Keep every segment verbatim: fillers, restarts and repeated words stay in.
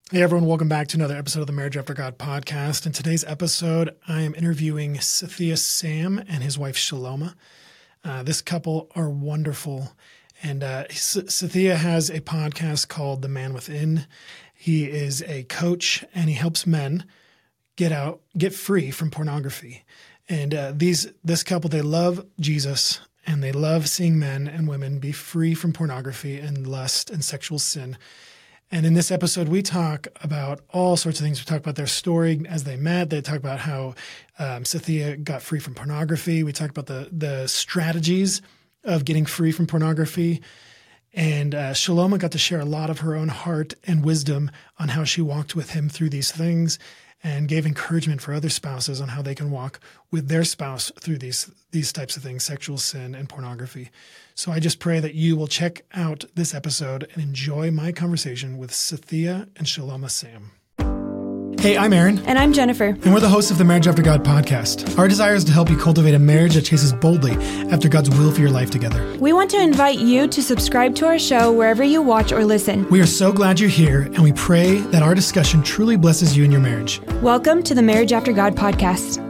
Hey everyone, welcome back to another episode of the Marriage After God podcast. In today's episode, I am interviewing Sathya Sam and his wife Shaloma. Uh, this couple are wonderful. And uh, Sathya has a podcast called The Man Within. He is a coach and he helps men get out, get free from pornography. And uh, these this couple, they love Jesus and they love seeing men and women be free from pornography and lust and sexual sin. And in this episode, we talk about all sorts of things. We talk about their story as they met. They talk about how um, Sathya got free from pornography. We talk about the the strategies of getting free from pornography. And uh, Shaloma got to share a lot of her own heart and wisdom on how she walked with him through these things and gave encouragement for other spouses on how they can walk with their spouse through these these types of things, sexual sin and pornography. So I just pray that you will check out this episode and enjoy my conversation with Sathya and Shaloma Sam. Hey, I'm Aaron. And I'm Jennifer. And we're the hosts of the Marriage After God podcast. Our desire is to help you cultivate a marriage that chases boldly after God's will for your life together. We want to invite you to subscribe to our show wherever you watch or listen. We are so glad you're here, and we pray that our discussion truly blesses you in your marriage. Welcome to the Marriage After God podcast.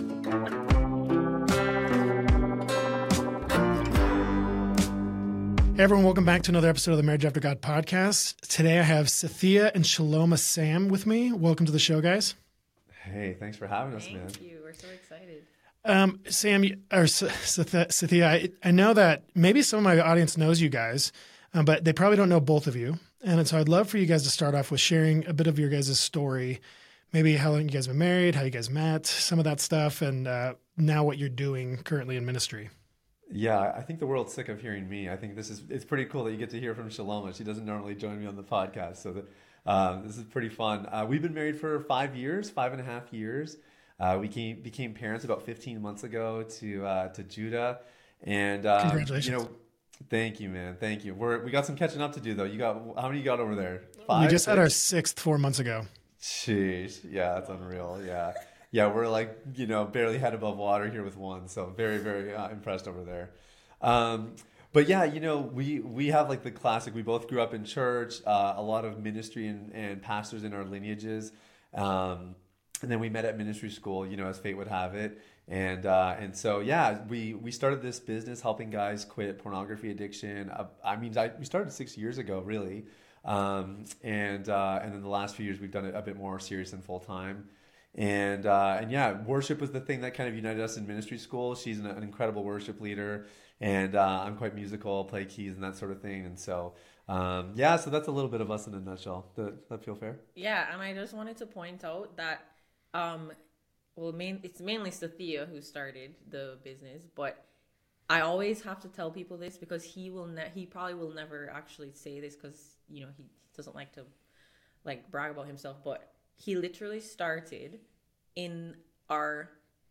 Hey everyone, welcome back to another episode of the Marriage After God podcast. Today I have Sathya and Shaloma Sam with me. Welcome to the show, guys. Hey, thanks for having us, Thank man. Thank you. We're so excited. Um, Sam, or Sathya, I, I know that maybe some of my audience knows you guys, um, but they probably don't know both of you. And so I'd love for you guys to start off with sharing a bit of your guys' story, maybe how long you guys been married, how you guys met, some of that stuff, and uh, now what you're doing currently in ministry. Yeah, I think the world's sick of hearing me. I think this is it's pretty cool that you get to hear from Shaloma. She doesn't normally join me on the podcast, so that, uh, this is pretty fun. Uh, we've been married for five years, five and a half years. Uh, we came, became parents about fifteen months ago to uh, to Judah, and uh, congratulations. You know, thank you, man. Thank you. We're we got some catching up to do though. You got how many you got over there? Five. We just six? had our sixth four months ago. Jeez, yeah, that's unreal. Yeah. Yeah, we're like, you know, barely head above water here with one. So very, very uh, impressed over there. Um, but yeah, you know, we, we have like the classic, we both grew up in church, uh, a lot of ministry and, and pastors in our lineages. Um, and then we met at ministry school, you know, as fate would have it. And, uh, and so, yeah, we, we started this business helping guys quit pornography addiction. Uh, I mean, I, we started six years ago, really. Um, and, uh, and then the last few years we've done it a bit more serious and full time. And uh, and yeah, worship was the thing that kind of united us in ministry school. She's an, an incredible worship leader, and uh, I'm quite musical, play keys and that sort of thing. And so, um, yeah, so that's a little bit of us in a nutshell. Does that feel fair? Yeah, and I just wanted to point out that, um, well, main, it's mainly Sathya who started the business, but I always have to tell people this because he will ne- he probably will never actually say this because, you know, he doesn't like to like brag about himself, but he literally started in our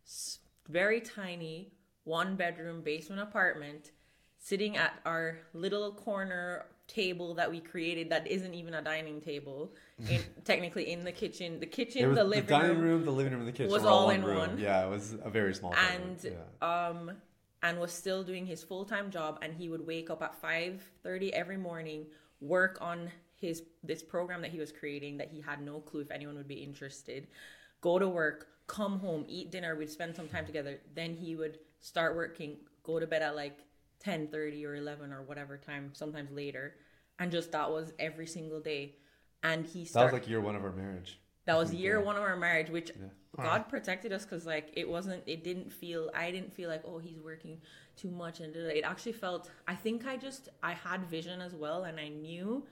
very tiny one bedroom basement apartment, sitting at our little corner table that we created that isn't even a dining table, in, technically in the kitchen. The kitchen, was, the living the dining room, room, the living room, and the kitchen was were all all one in room. one. Yeah, it was a very small and yeah. um and was still doing his full-time job, and he would wake up at five thirty every morning, work on his this program that he was creating that he had no clue if anyone would be interested, go to work, come home, eat dinner, we'd spend some time together, then he would start working, go to bed at like ten thirty or eleven or whatever time, sometimes later, and just that was every single day. And he started, that was like year one of our marriage. that was year one of our marriage, which yeah. God protected us because like it wasn't it didn't feel I didn't feel like, oh, he's working too much, and it actually felt, I think I just I had vision as well, and I knew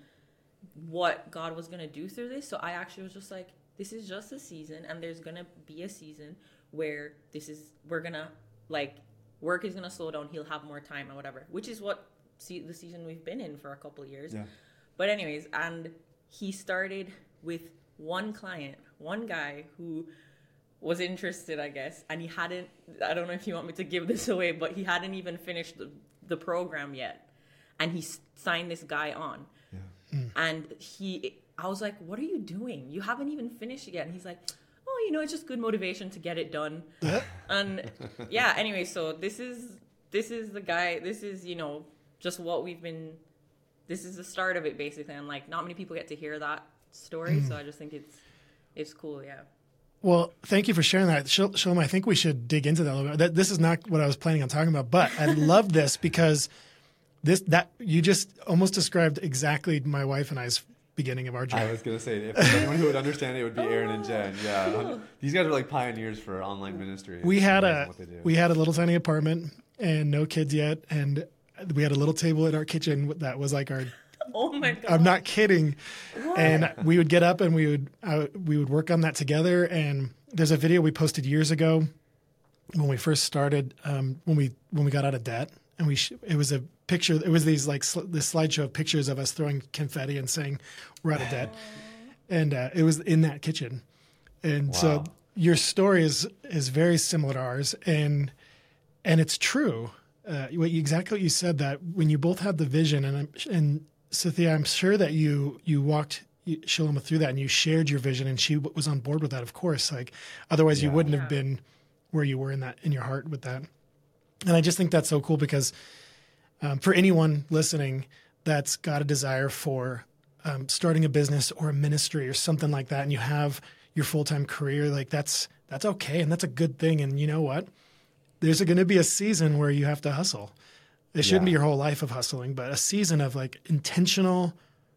what God was going to do through this. So I actually was just like, this is just a season, and there's going to be a season where this is, we're going to, like, work is going to slow down. He'll have more time or whatever, which is what see, the season we've been in for a couple of years. Yeah. But anyways, and he started with one client, one guy who was interested, I guess, and he hadn't, I don't know if you want me to give this away, but he hadn't even finished the, the program yet. And he signed this guy on. Mm. And he, I was like, what are you doing? You haven't even finished it yet. And he's like, oh, you know, it's just good motivation to get it done. And yeah, anyway, so this is, this is the guy, this is, you know, just what we've been, this is the start of it basically. And like, not many people get to hear that story. So I just think it's it's cool. Yeah. Well, thank you for sharing that. Shil- Shalom, I think we should dig into that a little bit. That, this is not what I was planning on talking about, but I love this because this that you just almost described exactly my wife and I's beginning of our journey. I was going to say, if there's anyone who would understand it, it would be Aaron and Jen. Yeah. These guys are like pioneers for online ministry. We It's had amazing a what they do. we had a little tiny apartment and no kids yet, and we had a little table in our kitchen that was like our. Oh my god. I'm not kidding. And we would get up and we would uh, we would work on that together. And there's a video we posted years ago when we first started, um, when we when we got out of debt, and we sh- it was a picture. It was these like sl- this slideshow of pictures of us throwing confetti and saying we're out of debt, and uh, it was in that kitchen. And so Wow. your story is is very similar to ours, and and it's true. Uh, what you, exactly what you said, that when you both had the vision, and I'm- and Cynthia, I'm sure that you you walked you- Shaloma through that, and you shared your vision, and she w- was on board with that. Of course, like otherwise you Yeah. wouldn't Yeah. have been where you were in that in your heart with that. And I just think that's so cool because um, for anyone listening that's got a desire for um, starting a business or a ministry or something like that, and you have your full time career, like that's that's okay, and that's a good thing. And you know what? There's going to be a season where you have to hustle. It shouldn't be Yeah. your whole life of hustling, but a season of like intentional,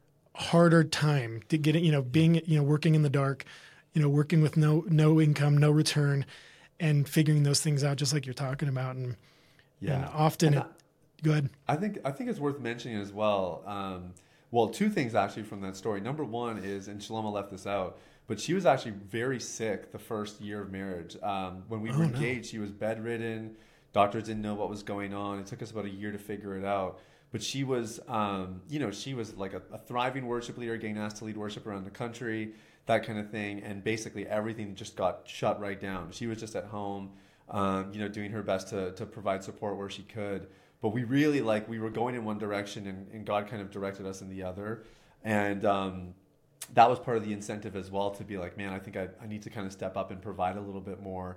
harder time to get it, you know, being, you know, working in the dark, you know, working with no, no income, no return, and figuring those things out, just like you're talking about. And, Yeah. and often, And it, go ahead. I think I think it's worth mentioning as well. Um, well, two things actually from that story. Number one is, and Shaloma left this out, but she was actually very sick the first year of marriage. Um, when we were Oh, no. engaged, she was bedridden. Doctors didn't know what was going on. It took us about a year to figure it out. But she was, um, you know, she was like a, a thriving worship leader, getting asked to lead worship around the country, that kind of thing. And basically everything just got shut right down. She was just at home, um, you know, doing her best to, to provide support where she could. But we really, like, we were going in one direction and, and God kind of directed us in the other. And um, that was part of the incentive as well, to be like, man, I think I, I need to kind of step up and provide a little bit more.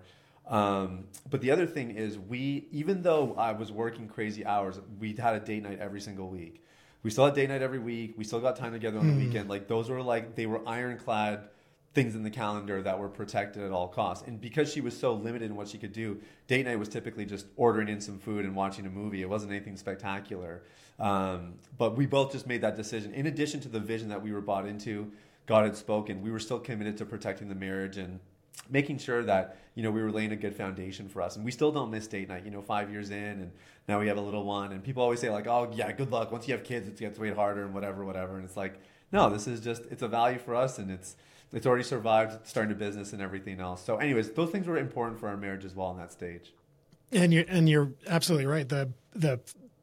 Um, but the other thing is, we, even though I was working crazy hours, we had a date night every single week. We still had date night every week. We still got time together on the weekend. Like, those were like, they were ironclad things in the calendar that were protected at all costs. And because she was so limited in what she could do, date night was typically just ordering in some food and watching a movie. It wasn't anything spectacular. Um, but we both just made that decision. In addition to the vision that we were bought into, God had spoken, we were still committed to protecting the marriage and making sure that, you know, we were laying a good foundation for us. And we still don't miss date night, you know, five years in, and now we have a little one. And people always say like, oh yeah, good luck. Once you have kids, it gets way harder and whatever, whatever. And it's like, no, this is just, it's a value for us, and it's, it's already survived starting a business and everything else. So anyways, those things were important for our marriage as well in that stage. And you're, and you're absolutely right. The, the,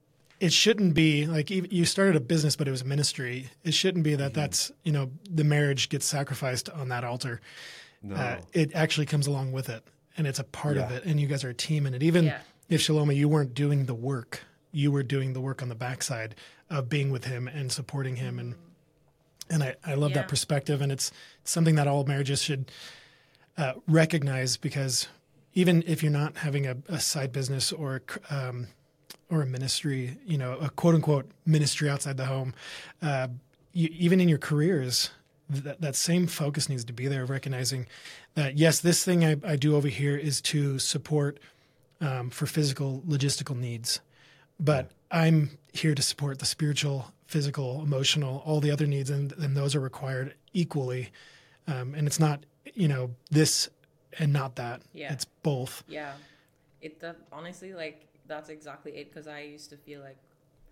it shouldn't be like you you started a business, but it was a ministry. It shouldn't be that that's, you know, the marriage gets sacrificed on that altar. No. Uh, it actually comes along with it, and it's a part of Yeah. it, and you guys are a team in it. Even Yeah. if Shaloma, you weren't doing the work, you were doing the work on the backside of being with him and supporting him, and and I, I love Yeah. that perspective, and it's something that all marriages should uh, recognize, because even if you're not having a, a side business or um, or a ministry, you know, a quote unquote ministry outside the home, uh, you, even in your careers, that, that same focus needs to be there, of recognizing that, yes, this thing I, I do over here is to support um, for physical, logistical needs, but I'm here to support the spiritual, physical, emotional, all the other needs, and, and those are required equally. Um, and it's not, you know, this and not that. Yeah. It's both. Yeah, it that, honestly, like, that's exactly it. Because I used to feel like,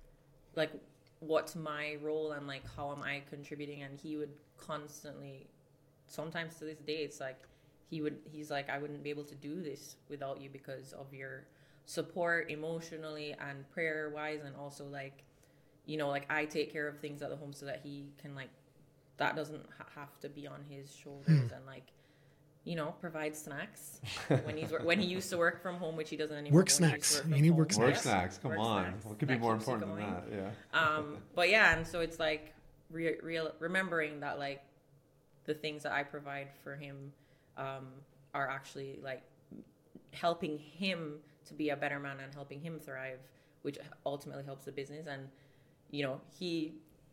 like, what's my role and like how am I contributing? And he would constantly, sometimes to this day, it's like he would, he's like, I wouldn't be able to do this without you because of your support emotionally and prayer wise, and also like, you know, like I take care of things at the home so that he can, like, that doesn't ha- have to be on his shoulders, and like, you know, provide snacks when he's wor- when he used to work from home, which he doesn't anymore. Work but when he used to snacks. work from You need home. work Work Yes. snacks, come Work on. snacks. What could be That more keeps you important than that? going. Yeah. Um, but yeah, and so it's like re- real remembering that, like, the things that I provide for him um, are actually like helping him to be a better man and helping him thrive, which ultimately helps the business. And you know, he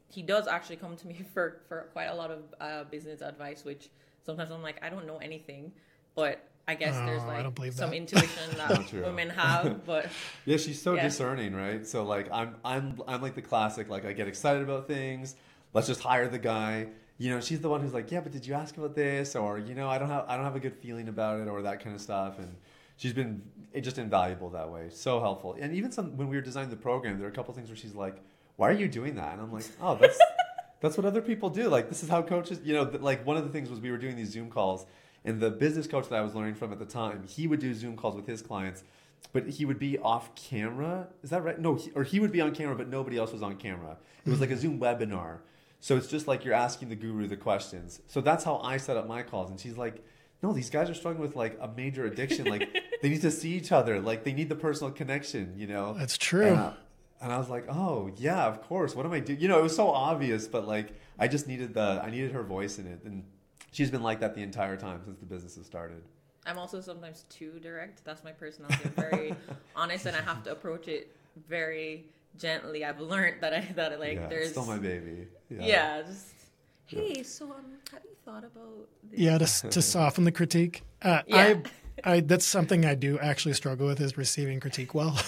he does actually come to me for, for quite a lot of uh, business advice, which sometimes I'm like, I don't know anything, but I guess Oh, there's I don't like believe some that. intuition Not that true. women have. But Yeah, she's so Yeah. discerning, right? So like I'm I'm I'm like the classic, like I get excited about things. Let's just hire the guy. You know, she's the one who's like, yeah, but did you ask about this? Or, you know, I don't have I don't have a good feeling about it, or that kind of stuff. And she's been it just invaluable that way. So helpful. And even some when we were designing the program, there are a couple things where she's like, why are you doing that? And I'm like, oh, that's that's what other people do. Like, this is how coaches, you know, th- like one of the things was we were doing these Zoom calls, and the business coach that I was learning from at the time, he would do Zoom calls with his clients, but he would be off camera. Is that right? No, he, or he would be on camera, but nobody else was on camera. It was like a Zoom webinar. So it's just like you're asking the guru the questions. So that's how I set up my calls. And she's like, no, these guys are struggling with like a major addiction. Like they need to see each other. Like they need the personal connection, you know? That's true. And, uh, and I was like, oh yeah, of course. What am I doing? You know, it was so obvious, but like I just needed the, I needed her voice in it. And she's been like that the entire time since the business has started. I'm also sometimes too direct. That's my personality. I'm very honest, and I have to approach it very gently. I've learned that I that like Yeah, there's still my baby. Yeah. yeah, just hey, so um, have you thought about this? Yeah, to to soften the critique. Uh, Yeah. I, I that's something I do actually struggle with, is receiving critique well.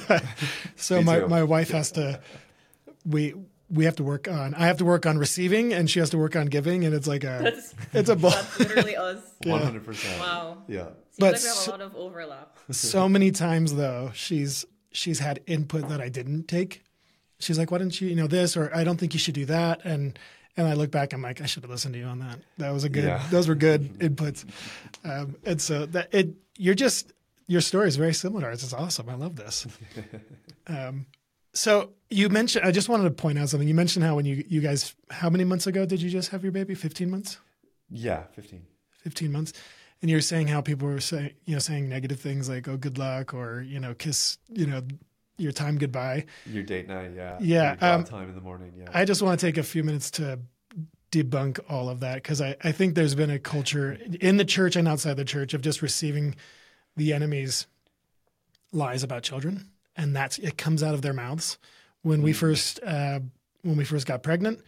So Me my, too. my wife has to we we have to work on I have to work on receiving, and she has to work on giving, and it's like a That's, it's a bull. that's literally us. one hundred percent. Wow. Yeah. Seems But like we have so- a lot of overlap. So many times though, she's she's had input that I didn't take. She's like, why didn't you, you know, this, or I don't think you should do that. And and I look back, I'm like, I should have listened to you on that. That was a good, Yeah. those were good inputs. Um, and so that it, you're just, your story is very similar. It's just awesome. I love this. Um, so you mentioned, I just wanted to point out something. You mentioned how when you, you guys, how many months ago did you just have your baby? fifteen months? Yeah, fifteen. fifteen months. And you were saying how people were saying, you know, saying negative things like, oh, good luck, or, you know, kiss, you know, your time goodbye. Your date night, yeah. Yeah, Your God um, time in the morning, yeah. I just want to take a few minutes to debunk all of that, because I, I think there's been a culture in the church and outside the church of just receiving the enemy's lies about children, and that's it comes out of their mouths. When we first uh, when we first got pregnant,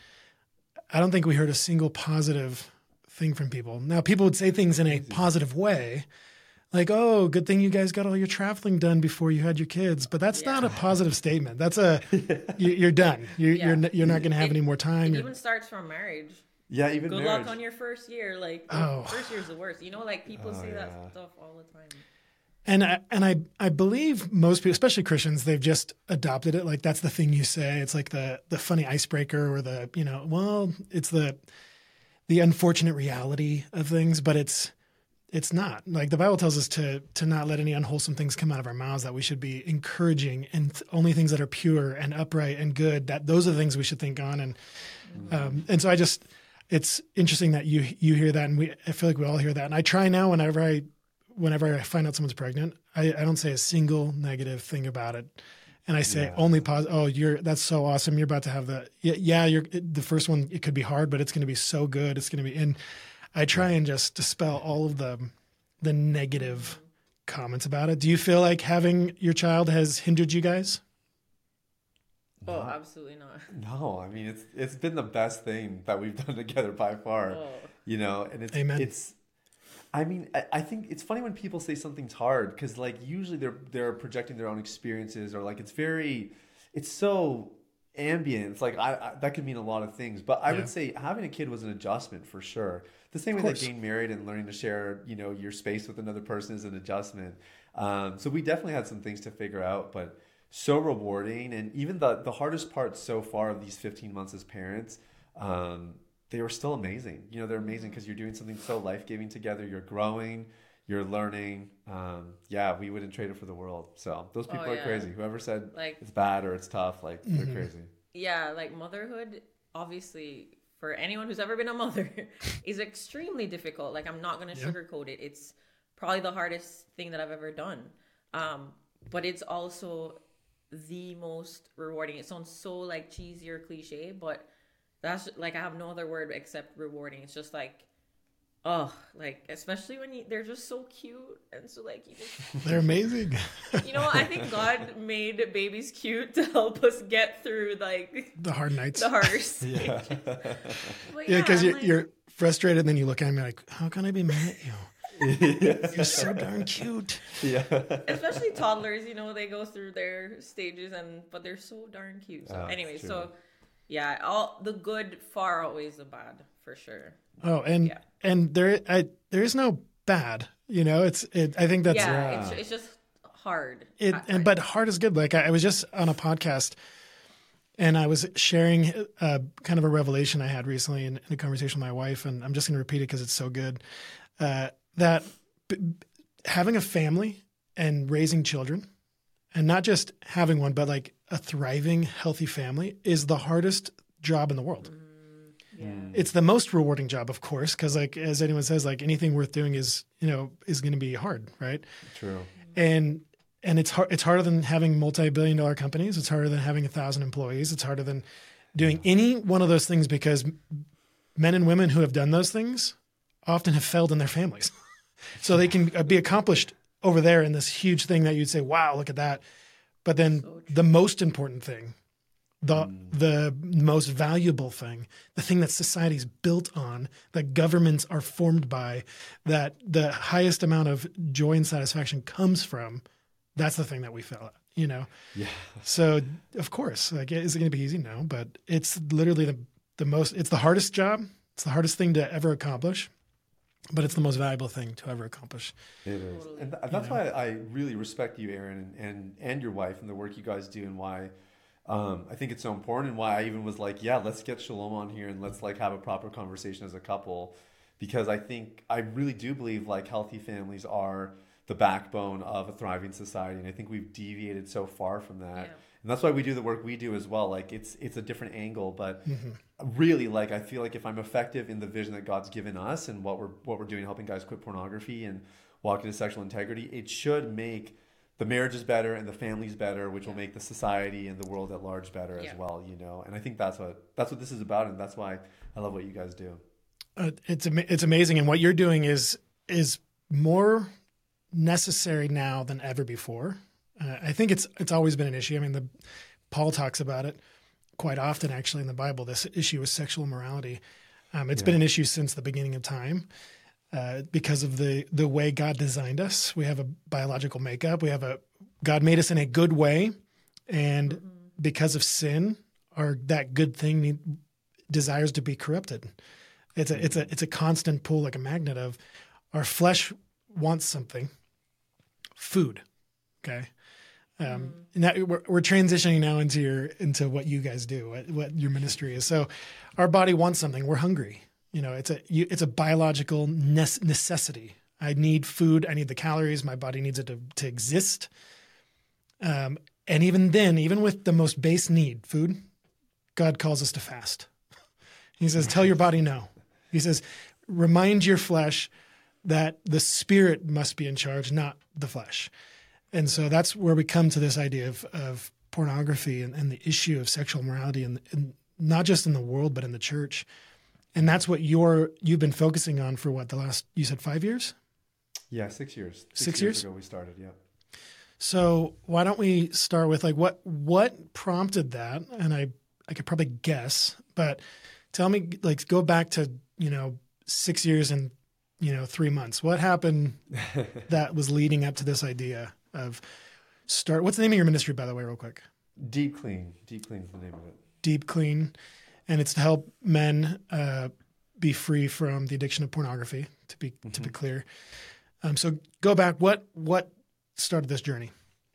I don't think we heard a single positive thing from people. Now, people would say things in a positive way, like, oh, good thing you guys got all your traveling done before you had your kids. But that's Yeah. not a positive statement. That's a, you, you're done. You, Yeah. You're, n- you're not going to have It- any more time. It You're- even starts from marriage. yeah, even Good marriage. luck on your first year. Like, the Oh. first year's the worst. You know, like people Oh, say that yeah. stuff all the time. And I, and I, I believe most people, especially Christians, they've just adopted it. Like that's the thing you say. It's like the, the funny icebreaker, or the, you know, well, it's the, the unfortunate reality of things, but it's, it's not. Like the Bible tells us to to not let any unwholesome things come out of our mouths, that we should be encouraging, and th- only things that are pure and upright and good, that those are the things we should think on. And um, and so I just, it's interesting that you you hear that, and we I feel like we all hear that. And I try now, whenever I whenever I find out someone's pregnant, I, I don't say a single negative thing about it. And I say Yeah. only positive. Oh, you're that's so awesome. You're about to have the yeah. yeah you're the first one. It could be hard, but it's going to be so good. It's going to be in. I try and just dispel all of the the negative comments about it. Do you feel like having your child has hindered you guys? Oh, No. absolutely not. No, I mean it's it's been the best thing that we've done together by far. Oh. You know, and it's Amen. it's I mean, I, I think it's funny when people say something's hard, because like usually they're they're projecting their own experiences, or like it's very it's so ambient. It's like I, I that could mean a lot of things. But I Yeah. would say having a kid was an adjustment for sure. The same Of way that course. getting married and learning to share, you know, your space with another person is an adjustment. Um, so we definitely had some things to figure out, but so rewarding. And even the the hardest part so far of these fifteen months as parents, um, they were still amazing. You know, they're amazing because you're doing something so life-giving together. You're growing, you're learning. Um, yeah, we wouldn't trade it for the world. So those people Oh, are yeah. crazy. Whoever said Like- it's bad or it's tough, like Mm-hmm. they're crazy. Yeah, like motherhood, obviously, for anyone who's ever been a mother, is extremely difficult. Like, I'm not going to Yeah. sugarcoat it. It's probably the hardest thing that I've ever done. Um, but it's also the most rewarding. It sounds so like cheesy or cliche, but that's like, I have no other word except rewarding. It's just like, Oh, like especially when you, they're just so cute and so like you just, They're amazing. you know, I think God made babies cute to help us get through like The hard nights. the harder stages. Yeah. But Yeah, because I'm you're, like, you're frustrated, and then you look at me like, how can I be mad at you? You're so darn cute. Yeah. especially toddlers, you know, they go through their stages and but they're so darn cute. So Oh, anyway, true. so yeah, all the good far outweighs the bad for sure. Oh, and Yeah. and there, I, there is no bad. You know, it's. It, I think that's. yeah, Yeah. It's, it's just hard. It, at and times. but hard is good. Like I, I was just on a podcast, and I was sharing uh, kind of a revelation I had recently in, in a conversation with my wife, and I'm just going to repeat it because it's so good. Uh, that b- b- having a family and raising children, and not just having one, but like a thriving, healthy family, is the hardest job in the world. yeah. It's the most rewarding job, of course, because like as anyone says, like anything worth doing is you know is going to be hard, right? True. and and it's hard. It's harder than having multi-billion dollar companies. It's harder than having a thousand employees. It's harder than doing any one of those things because men and women who have done those things often have failed in their families. So they can be accomplished over there in this huge thing that you'd say, "Wow, look at that!" But then So true. the most important thing, the the most valuable thing, the thing that society's built on, that governments are formed by, that the highest amount of joy and satisfaction comes from, that's the thing that we fail at, you know? Yeah. So of course, like, is it going to be easy? No, but it's literally the, the most, it's the hardest job. It's the hardest thing to ever accomplish, but it's the most valuable thing to ever accomplish. It is. Totally. And th- that's why I really respect you, Aaron, and, and, and your wife and the work you guys do, and why um, I think it's so important, and why I even was like, yeah, let's get Shalom on here and let's like have a proper conversation as a couple, because I think I really do believe like healthy families are the backbone of a thriving society, and I think we've deviated so far from that. Yeah. And that's why we do the work we do as well. Like it's it's a different angle, but really, like I feel like if I'm effective in the vision that God's given us and what we're what we're doing, helping guys quit pornography and walk into sexual integrity, it should make the marriages better and the families better, which will make the society and the world at large better Yeah. as well. You know, and I think that's what that's what this is about, and that's why I love what you guys do. Uh, it's ama- it's amazing, and what you're doing is is more necessary now than ever before. Uh, I think it's it's always been an issue. I mean, the Paul talks about it quite often, actually, in the Bible. This issue of sexual immorality. Um, it's Yeah. been an issue since the beginning of time uh, because of the the way God designed us. We have a biological makeup. We have a God made us in a good way, and because of sin, our that good thing need, desires to be corrupted. It's a it's a it's a constant pull, like a magnet of our flesh wants something, food. Okay, um, now we're, we're transitioning now into your into what you guys do, what, what your ministry is. So, our body wants something. We're hungry. You know, it's a you, it's a biological nece- necessity. I need food. I need the calories. My body needs it to to exist. Um, and even then, even with the most base need, food, God calls us to fast. He says, "Tell your body no." He says, "Remind your flesh that the spirit must be in charge, not the flesh." And so that's where we come to this idea of, of pornography and, and the issue of sexual morality, and, and not just in the world, but in the church. And that's what you're you've been focusing on for what the last you said five years. Yeah, six years. Six years? ago we started. Yeah. So why don't we start with like what what prompted that? And I I could probably guess, but tell me, like, go back to you know six years and you know three months. What happened that was leading up to this idea of start? What's the name of your ministry, by the way, real quick? Deep Clean. Deep Clean is the name of it. Deep Clean, and it's to help men uh, be free from the addiction of pornography. To be to be clear, um, so go back. What what started this journey?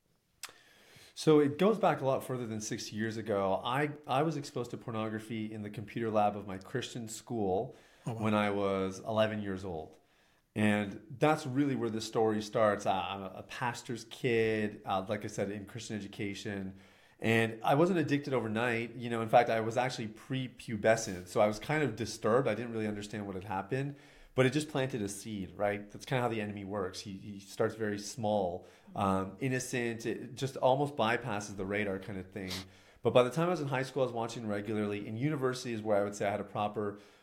So it goes back a lot further than six years ago. I, I was exposed to pornography in the computer lab of my Christian school when I was eleven years old. And that's really where the story starts. I- I'm a pastor's kid, uh, like I said, in Christian education. And I wasn't addicted overnight. You know, in fact, I was actually prepubescent. So I was kind of disturbed. I didn't really understand what had happened. But it just planted a seed, right? That's kind of how the enemy works. He, he starts very small, um, innocent. It just almost bypasses the radar kind of thing. But by the time I was in high school, I was watching regularly. In university is where I would say I had a proper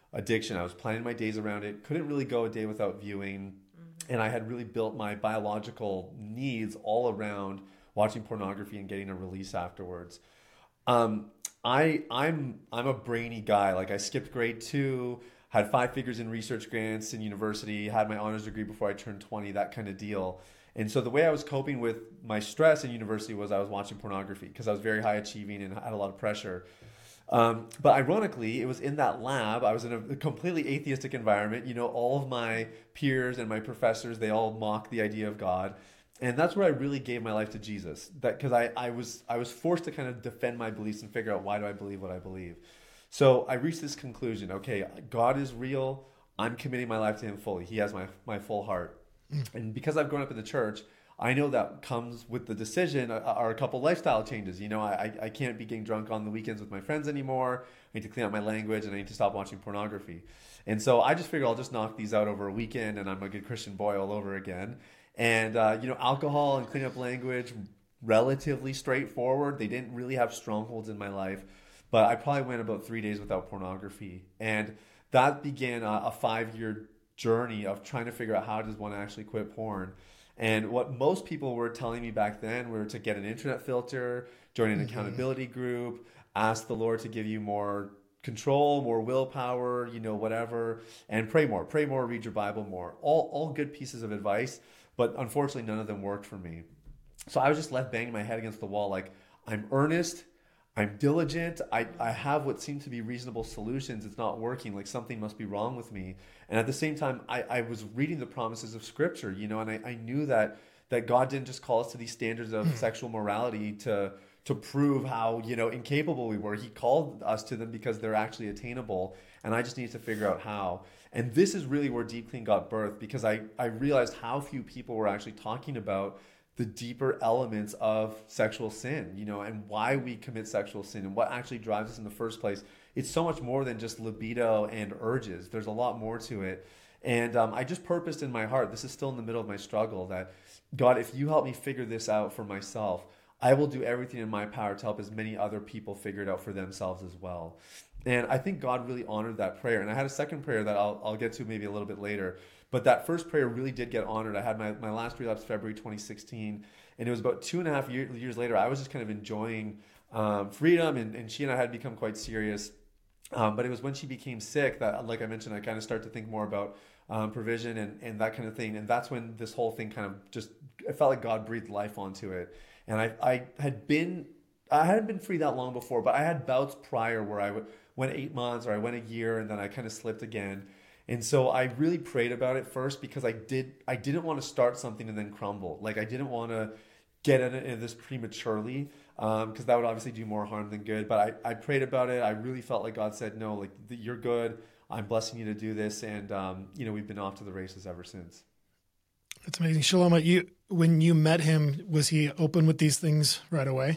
addiction. I was planning my days around it. Couldn't really go a day without viewing. Mm-hmm. And I had really built my biological needs all around watching pornography and getting a release afterwards. Um, I, I'm, I'm a brainy guy. Like I skipped grade two, had five figures in research grants in university, had my honors degree before I turned twenty, that kind of deal. And so the way I was coping with my stress in university was I was watching pornography because I was very high achieving and had a lot of pressure. Um, but ironically, it was in that lab. I was in a completely atheistic environment. You know, all of my peers and my professors, they all mock the idea of God. And that's where I really gave my life to Jesus. That because I, I was I was forced to kind of defend my beliefs and figure out, why do I believe what I believe. So I reached this conclusion. Okay, God is real. I'm committing my life to him fully. He has my, my full heart. Mm. And because I've grown up in the church, I know that comes with the decision are a couple lifestyle changes. You know, I, I can't be getting drunk on the weekends with my friends anymore. I need to clean up my language and I need to stop watching pornography. And so I just figured I'll just knock these out over a weekend and I'm a good Christian boy all over again. And, uh, you know, alcohol and clean up language, relatively straightforward. They didn't really have strongholds in my life. But I probably went about three days without pornography. And that began a, a five-year journey of trying to figure out how does one actually quit porn. And what most people were telling me back then were to get an internet filter, join an mm-hmm. accountability group, ask the Lord to give you more control, more willpower, you know, whatever, and pray more, pray more, read your Bible more. All, all good pieces of advice, but unfortunately none of them worked for me. So I was just left banging my head against the wall like, I'm earnest, I'm diligent, I, I have what seem to be reasonable solutions. It's not working, like something must be wrong with me. And at the same time, I, I was reading the promises of Scripture, you know, and I, I knew that that God didn't just call us to these standards of sexual morality to to prove how, you know, incapable we were. He called us to them because they're actually attainable, and I just needed to figure out how. And this is really where Deep Clean got birthed, because I, I realized how few people were actually talking about the deeper elements of sexual sin, you know, and why we commit sexual sin and what actually drives us in the first place. It's so much more than just libido and urges. There's a lot more to it. And um, I just purposed in my heart, this is still in the middle of my struggle, that God, if you help me figure this out for myself, I will do everything in my power to help as many other people figure it out for themselves as well. And I think God really honored that prayer. And I had a second prayer that I'll, I'll get to maybe a little bit later. But that first prayer really did get honored. I had my, my last relapse February twenty sixteen. And it was about two and a half year, years later, I was just kind of enjoying um, freedom. And, and she and I had become quite serious. Um, but it was when she became sick that, like I mentioned, I kind of started to think more about um, provision and, and that kind of thing. And that's when this whole thing kind of just, it felt like God breathed life onto it. And I, I had been, I hadn't been free that long before, but I had bouts prior where I w- went eight months or I went a year and then I kind of slipped again. And so I really prayed about it first because I did, I didn't want to start something and then crumble. Like I didn't want to get into this prematurely because um, that would obviously do more harm than good. But I, I prayed about it. I really felt like God said, no, like you're good. I'm blessing you to do this. And, um, you know, we've been off to the races ever since. That's amazing. Shaloma, you, when you met him, was he open with these things right away?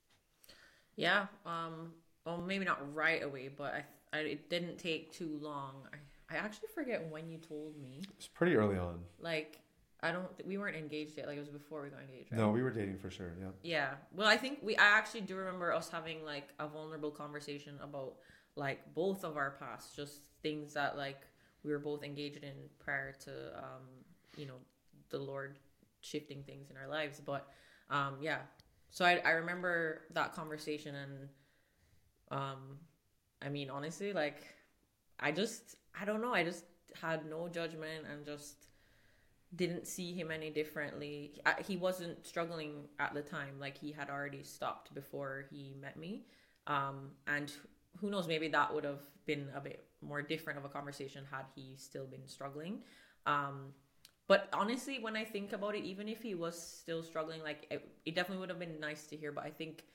Yeah. Um, well, maybe not right away, but I, I it didn't take too long. I, I actually forget when you told me. It was pretty early on. Like, I don't, we weren't engaged yet. Like, it was before we got engaged, right? No, we were dating for sure. Yeah. Yeah. Well, I think we, I actually do remember us having like a vulnerable conversation about like both of our pasts, just things that like we were both engaged in prior to, um, you know, the Lord shifting things in our lives. But um yeah, so I, I remember that conversation, and um I mean honestly, like I just I don't know I just had no judgment and just didn't see him any differently. I, he wasn't struggling at the time, like he had already stopped before he met me, um and who knows, maybe that would have been a bit more different of a conversation had he still been struggling. um But honestly, when I think about it, even if he was still struggling, like it, it definitely would have been nice to hear. But I think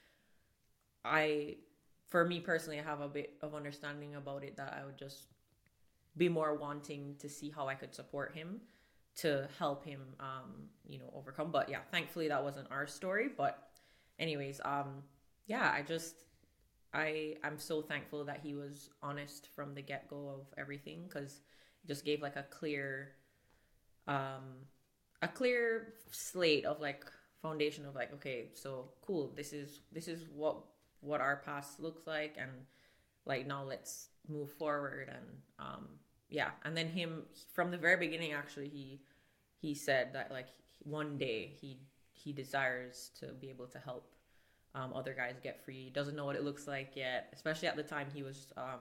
I, for me personally, I have a bit of understanding about it that I would just be more wanting to see how I could support him to help him, um, you know, overcome. But yeah, thankfully that wasn't our story. But anyways, um, yeah, I just, I, I'm so thankful that he was honest from the get-go of everything, because it just gave like a clear... Um, a clear slate of like foundation of like, okay, so cool. This is, this is what, what our past looks like. And like, now let's move forward. And um yeah, and then him from the very beginning, actually, he he said that, like, one day he he desires to be able to help um other guys get free. He doesn't know what it looks like yet, especially at the time he was um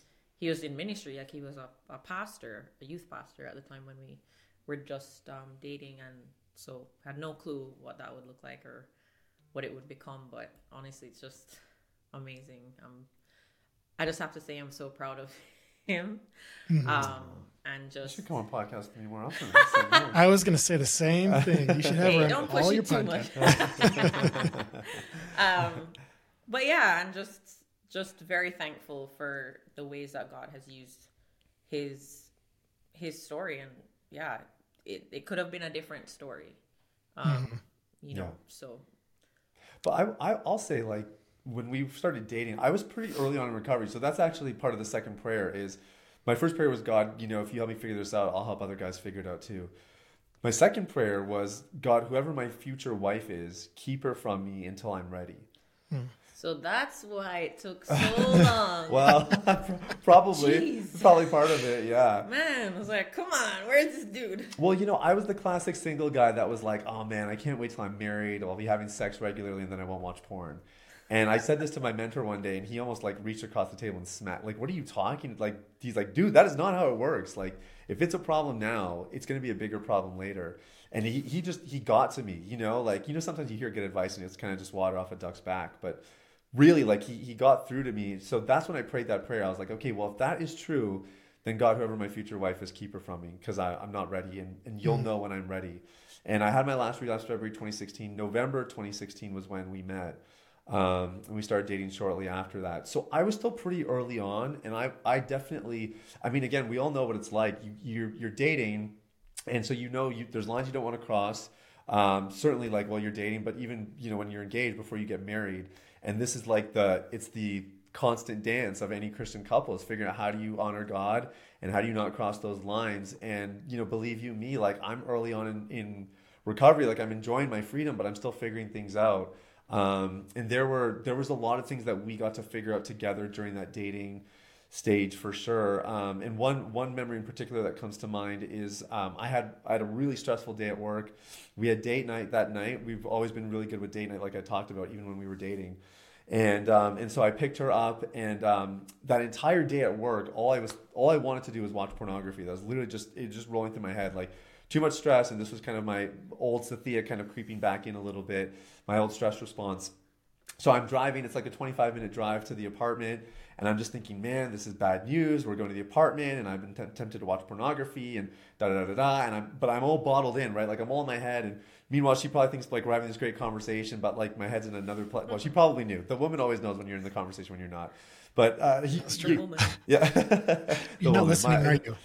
he was in ministry, like he was a, a pastor, a youth pastor at the time when we were just um dating, and so had no clue what that would look like or what it would become. But honestly, it's just amazing. um I just have to say I'm so proud of him. Mm-hmm. um and You just should come on podcast with me more often. I was going to say the same thing. You should have Hey, her don't on push all it your too much. podcasts. um but yeah, I'm just just very thankful for the ways that God has used his his story. And yeah, it, it could have been a different story, um Mm-hmm. you know. Yeah. So But I, I, I'll say, like, when we started dating, I was pretty early on in recovery. So that's actually part of the second prayer is, my first prayer was, God, you know, if you help me figure this out, I'll help other guys figure it out too. My second prayer was, God, whoever my future wife is, keep her from me until I'm ready. so that's why it took so long. Well, probably, Jeez. probably part of it, yeah. Man, I was like, come on, where's this dude? Well, you know, I was the classic single guy that was like, oh man, I can't wait till I'm married. I'll be having sex regularly and then I won't watch porn. And I said this to my mentor one day, and he almost like reached across the table and smacked, like, what are you talking? Like, he's like, dude, that is not how it works. Like, if it's a problem now, it's going to be a bigger problem later. And he, he just, he got to me, you know, like, you know, sometimes you hear good advice and it's kind of just water off a duck's back. But really, like, he, he got through to me. So that's when I prayed that prayer. I was like, okay, well, if that is true, then God, whoever my future wife is, keep her from me, because I'm not ready, and, and you'll know when I'm ready. And I had my last relapse February twenty sixteen. November twenty sixteen was when we met. Um, and we started dating shortly after that. So I was still pretty early on, and I, I definitely, I mean, again, we all know what it's like. You, you're, you're dating, and so you know you, there's lines you don't want to cross. Um, certainly, like while you're dating, but even, you know, when you're engaged before you get married. And this is like the, it's the constant dance of any Christian couple, is figuring out how do you honor God and how do you not cross those lines. And, you know, believe you me, like, I'm early on in, in recovery, like, I'm enjoying my freedom, but I'm still figuring things out. Um, and there were, there was a lot of things that we got to figure out together during that dating stage, for sure. Um, and one, one memory in particular that comes to mind is, um, I had, I had a really stressful day at work. We had date night that night. We've always been really good with date night, like I talked about, even when we were dating. And, um, and so I picked her up, and, um, that entire day at work, all I was, all I wanted to do was watch pornography. That was literally just, it just rolling through my head, like, too much stress. And this was kind of my old Sathia kind of creeping back in a little bit, my old stress response. So I'm driving, it's like a twenty-five minute drive to the apartment, and I'm just thinking, man, this is bad news. We're going to the apartment, and I've been t- tempted to watch pornography and da da da da. And I'm, but I'm all bottled in, right? Like, I'm all in my head. And meanwhile, she probably thinks like we're having this great conversation, but like my head's in another place. Well, she probably knew. The woman always knows when you're in the conversation, when you're not. But uh, he, true. he- yeah, You're not woman, listening, my- are you?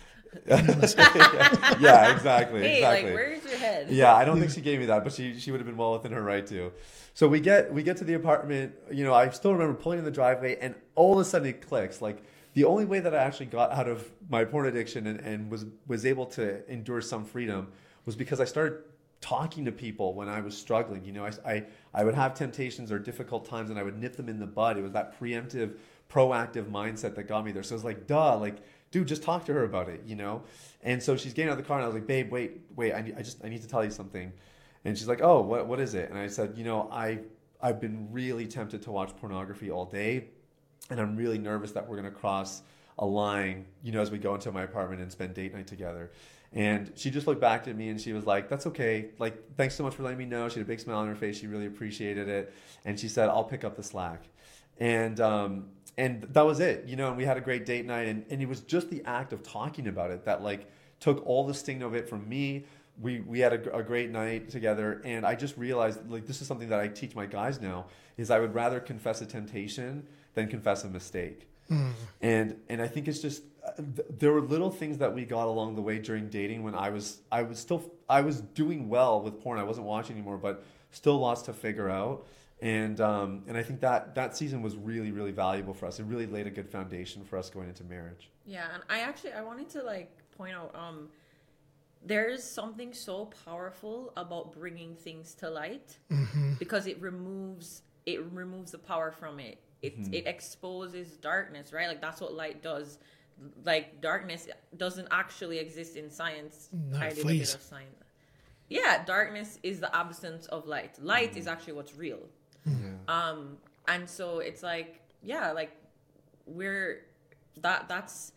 yeah, exactly. Hey, exactly. like, where's your head? Yeah, I don't think she gave me that, but she she would have been well within her right to. So we get we get to the apartment. You know, I still remember pulling in the driveway, and all of a sudden it clicks. Like, the only way that I actually got out of my porn addiction and, and was was able to endure some freedom was because I started talking to people when I was struggling. You know, I, I, I would have temptations or difficult times, and I would nip them in the bud. It was that preemptive, proactive mindset that got me there. So it's like, duh, like, dude, just talk to her about it, you know? And so she's getting out of the car, and I was like, babe, wait, wait, I, need, I just, I need to tell you something. And she's like, oh, what, what is it? And I said, you know, I, I've been really tempted to watch pornography all day, and I'm really nervous that we're going to cross a line, you know, as we go into my apartment and spend date night together. And she just looked back at me, and she was like, that's okay. Like, thanks so much for letting me know. She had a big smile on her face. She really appreciated it. And she said, I'll pick up the slack. And, um, and that was it, you know, and we had a great date night, and, and it was just the act of talking about it that like took all the sting of it from me. We, we had a, a great night together, and I just realized, like, this is something that I teach my guys now, is I would rather confess a temptation than confess a mistake. Mm. And, and I think it's just, there were little things that we got along the way during dating when I was, I was still, I was doing well with porn. I wasn't watching anymore, but still lots to figure out. And, um, and I think that that season was really, really valuable for us. It really laid a good foundation for us going into marriage. Yeah. And I actually, I wanted to like point out, um, there's something so powerful about bringing things to light, mm-hmm. because it removes, it removes the power from it. it Mm-hmm. it exposes darkness, right? Like that's what light does. Like darkness doesn't actually exist in science. No, I it did a flees. bit of science. Yeah, darkness is the absence of light. Light is actually what's real. Yeah. Um, and so it's like, yeah, like we're that that's.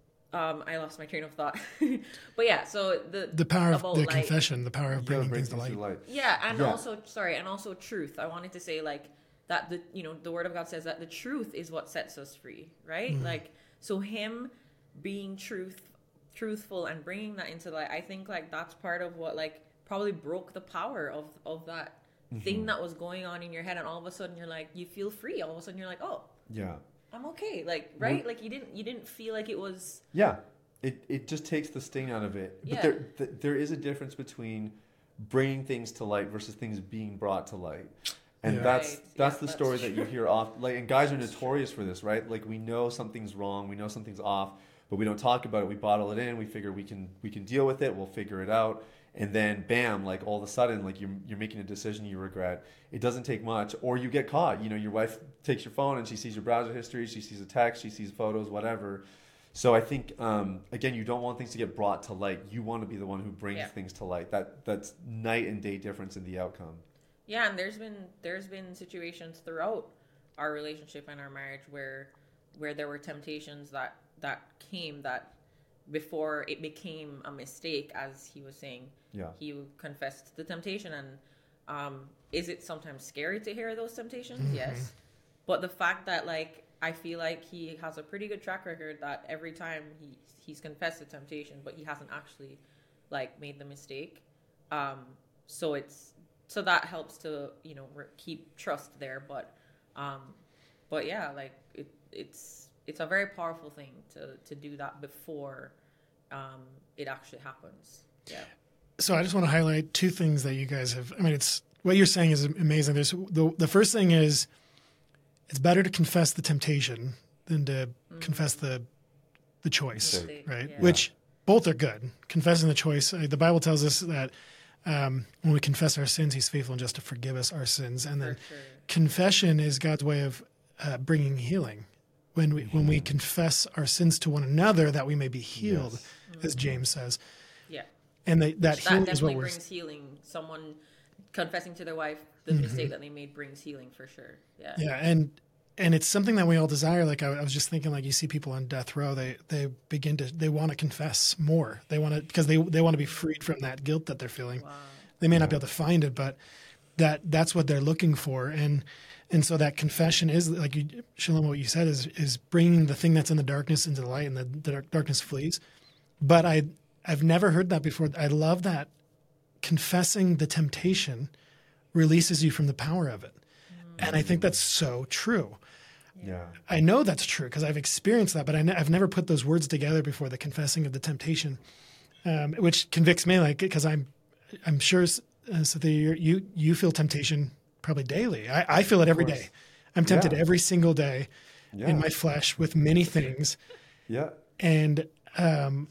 Um, I lost my train of thought, but yeah. So the The power of about the light. confession, the power of You gotta bringing bring things to light. light. Yeah, and Yeah. also sorry, and also truth. I wanted to say like that the you know the word of God says that the truth is what sets us free, right? Mm-hmm. Like so him being truth truthful and bringing that into light, I think like that's part of what like probably broke the power of of that Mm-hmm. thing that was going on in your head, and all of a sudden you're like you feel free. All of a sudden you're like, oh, Yeah. I'm okay. Like right, like you didn't you didn't feel like it was. Yeah, it, it just takes the sting out of it. But Yeah. there th- there is a difference between bringing things to light versus things being brought to light, and Yeah. that's Right. that's Yeah, the that's story true. that you hear off. Like, and guys are notorious for this, right? Like, we know something's wrong, we know something's off, but we don't talk about it. We bottle it in. We figure we can we can deal with it. We'll figure it out. And then bam, like all of a sudden, like you're you're making a decision you regret. It doesn't take much, or you get caught. You know, your wife takes your phone and she sees your browser history, she sees a text, she sees photos, whatever. So I think um, again, you don't want things to get brought to light. You want to be the one who brings Yeah. things to light. That that's night and day difference in the outcome. Yeah, and there's been there's been situations throughout our relationship and our marriage where where there were temptations that that came that before it became a mistake, as he was saying. Yeah. He confessed the temptation, and um, is it sometimes scary to hear those temptations? Yes, but the fact that like I feel like he has a pretty good track record that every time he he's confessed the temptation, but he hasn't actually like made the mistake. Um, so it's so that helps to you know re- keep trust there. But um, but yeah, like it it's it's a very powerful thing to to do that before um, it actually happens. Yeah. So I just want to highlight two things that you guys have. I mean, it's what you're saying is amazing. There's the the first thing is it's better to confess the temptation than to Mm. confess the the choice, Right. right? Yeah. Which both are good. Confessing the choice. uh, The Bible tells us that um, when we confess our sins, He's faithful and just to forgive us our sins. And then For sure. confession is God's way of uh, bringing healing. When we when we confess our sins to one another, that we may be healed, Yes. as James says. Yeah. And they, that That healing is definitely what we're brings healing. Someone confessing to their wife the mistake that they made brings healing for sure. Yeah. Yeah, and and it's something that we all desire. Like I, I was just thinking, like you see people on death row, they they begin to they want to confess more. They want to because they they want to be freed from that guilt that they're feeling. Wow. They may not be able to find it, but that that's what they're looking for. And and so that confession is like you, Shalom, what you said is is bringing the thing that's in the darkness into the light, and the, the dark- darkness flees. But I I've never heard that before. I love that confessing the temptation releases you from the power of it. And I think that's so true. Yeah. I know that's true because I've experienced that, but I ne- I've never put those words together before. The confessing of the temptation, um, which convicts me, like because I'm, I'm sure, uh, Cynthia, you're, you you feel temptation probably daily. I, I feel it every course. day. I'm tempted Yeah. every single day Yeah. in my flesh with many things, Yeah. and um,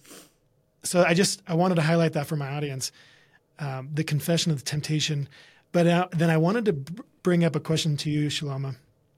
so I just I wanted to highlight that for my audience, um, the confession of the temptation. But uh, then I wanted to b- bring up a question to you, Shaloma.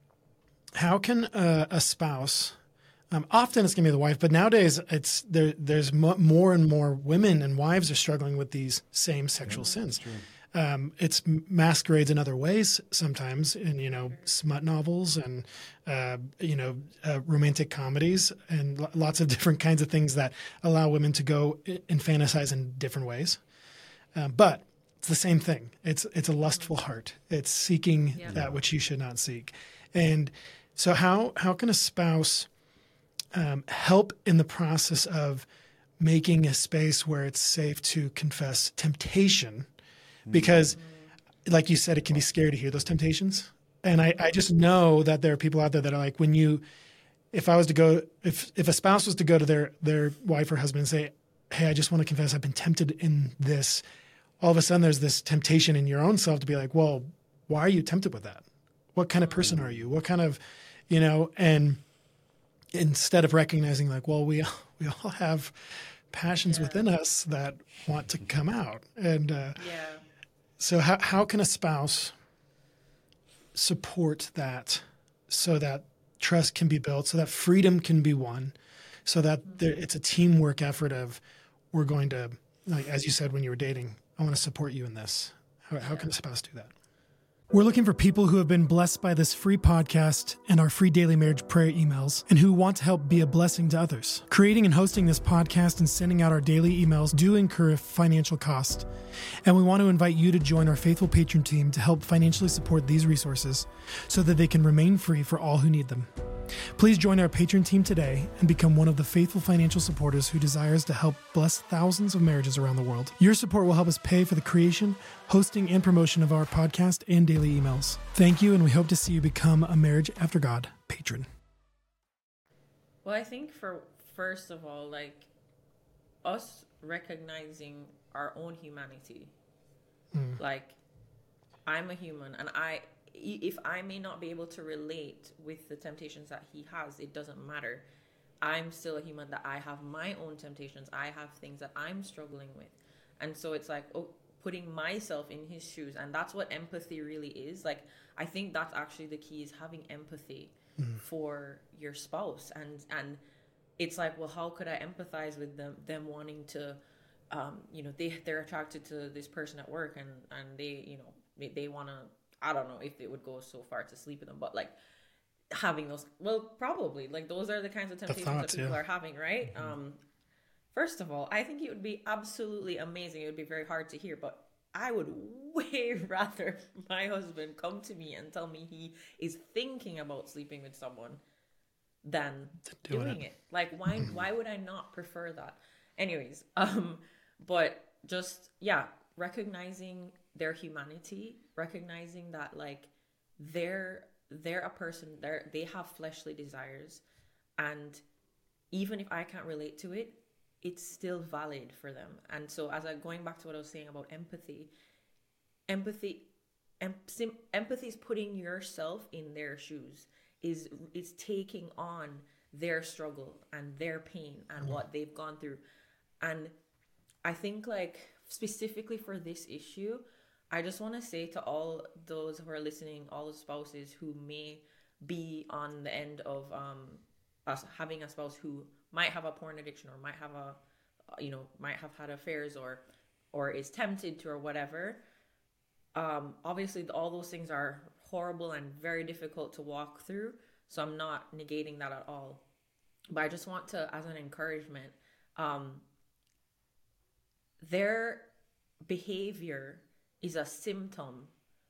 How can a, a spouse, um, often it's going to be the wife, but nowadays it's there. There's mo- more and more women and wives are struggling with these same sexual sins. Um, it's masquerades in other ways sometimes, in you know smut novels and uh, you know uh, romantic comedies and lo- lots of different kinds of things that allow women to go i- and fantasize in different ways. Um, but it's the same thing. It's it's a lustful heart. It's seeking Yeah. that which you should not seek. And so how how can a spouse um, help in the process of making a space where it's safe to confess temptation? Because, like you said, it can be scary to hear those temptations. And I, I just know that there are people out there that are like, when you, if I was to go, if if a spouse was to go to their their wife or husband and say, hey, I just want to confess I've been tempted in this, all of a sudden there's this temptation in your own self to be like, well, why are you tempted with that? What kind of person are you? What kind of, you know, and instead of recognizing like, well, we we all have passions Yeah. within us that want to come out. And uh, Yeah. so how how can a spouse support that so that trust can be built, so that freedom can be won, so that there, it's a teamwork effort of we're going to, like as you said when you were dating, I want to support you in this. How, how can a spouse do that? We're looking for people who have been blessed by this free podcast and our free daily marriage prayer emails and who want to help be a blessing to others. Creating and hosting this podcast and sending out our daily emails do incur a financial cost, and we want to invite you to join our faithful patron team to help financially support these resources so that they can remain free for all who need them. Please join our patron team today and become one of the faithful financial supporters who desires to help bless thousands of marriages around the world. Your support will help us pay for the creation, hosting, and promotion of our podcast and daily emails. Thank you, and we hope to see you become a Marriage After God patron. Well, I think for first of all, like us recognizing our own humanity. Mm. Like, I'm a human, and I, if I may not be able to relate with the temptations that he has, it doesn't matter. I'm still a human, that I have my own temptations. I have things that I'm struggling with. And so it's like, oh, putting myself in his shoes. And that's what empathy really is. Like, I think that's actually the key, is having empathy mm. for your spouse. And, and it's like, well, how could I empathize with them, them wanting to, um, you know, they, they're attracted to this person at work, and, and they, you know, they, they want to, I don't know if it would go so far to sleep with them, but like having those, well, probably like those are the kinds of temptations thoughts, that people yeah. are having, right? Mm-hmm. Um, first of all, I think it would be absolutely amazing. It would be very hard to hear, but I would way rather my husband come to me and tell me he is thinking about sleeping with someone than doing, doing it. it. Like, why, mm-hmm. why would I not prefer that? Anyways, um, but just, yeah, recognizing their humanity, recognizing that like they're they're a person, they're they have fleshly desires, and even if I can't relate to it, it's still valid for them. And so, as I going back to what I was saying about empathy, empathy, em, sim, empathy is putting yourself in their shoes, is is taking on their struggle and their pain and mm-hmm. what they've gone through. And I think like specifically for this issue, I just want to say to all those who are listening, all the spouses who may be on the end of um, us having a spouse who might have a porn addiction, or might have a, you know, might have had affairs, or, or is tempted to, or whatever. Um, obviously, all those things are horrible and very difficult to walk through. So I'm not negating that at all. But I just want to, as an encouragement, um, their behavior is a symptom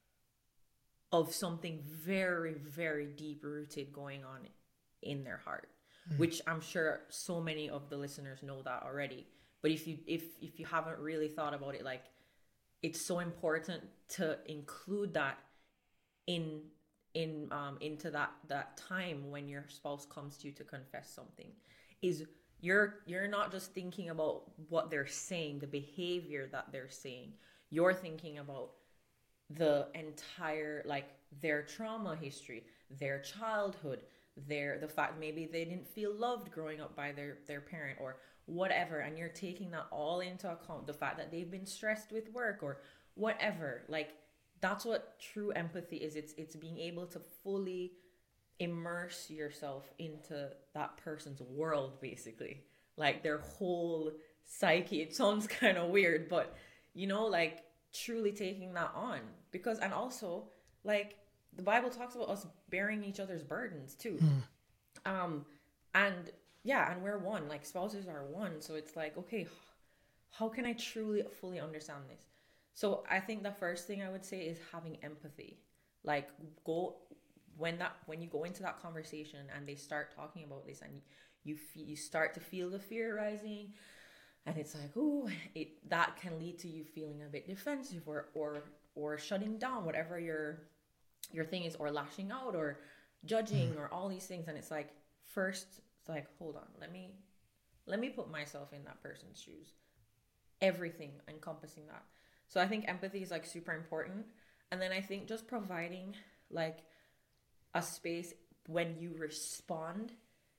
of something very, very deep rooted going on in their heart, mm. which I'm sure so many of the listeners know that already. But if you if if you haven't really thought about it, like, it's so important to include that in in um into that that time when your spouse comes to you to confess something. Is you're you're not just thinking about what they're saying, the behavior that they're saying. You're thinking about the entire, like, their trauma history, their childhood, their the fact maybe they didn't feel loved growing up by their, their parent or whatever. And you're taking that all into account. The fact that they've been stressed with work or whatever. Like, that's what true empathy is. It's it's being able to fully immerse yourself into that person's world, basically. Like, their whole psyche. It sounds kind of weird, but you know, like, truly taking that on. Because, and also, like, the Bible talks about us bearing each other's burdens too. Mm. Um, and yeah, and we're one, like, spouses are one. So it's like, okay, how can I truly, fully understand this? So I think the first thing I would say is having empathy. Like, go, when that, when you go into that conversation and they start talking about this, and you, you, you start to feel the fear rising, and it's like, oh, it that can lead to you feeling a bit defensive, or or or shutting down whatever your your thing is, or lashing out, or judging, mm. or all these things. And it's like, first, it's like, hold on, let me let me put myself in that person's shoes. Everything encompassing that. So I think empathy is like super important. And then I think just providing like a space when you respond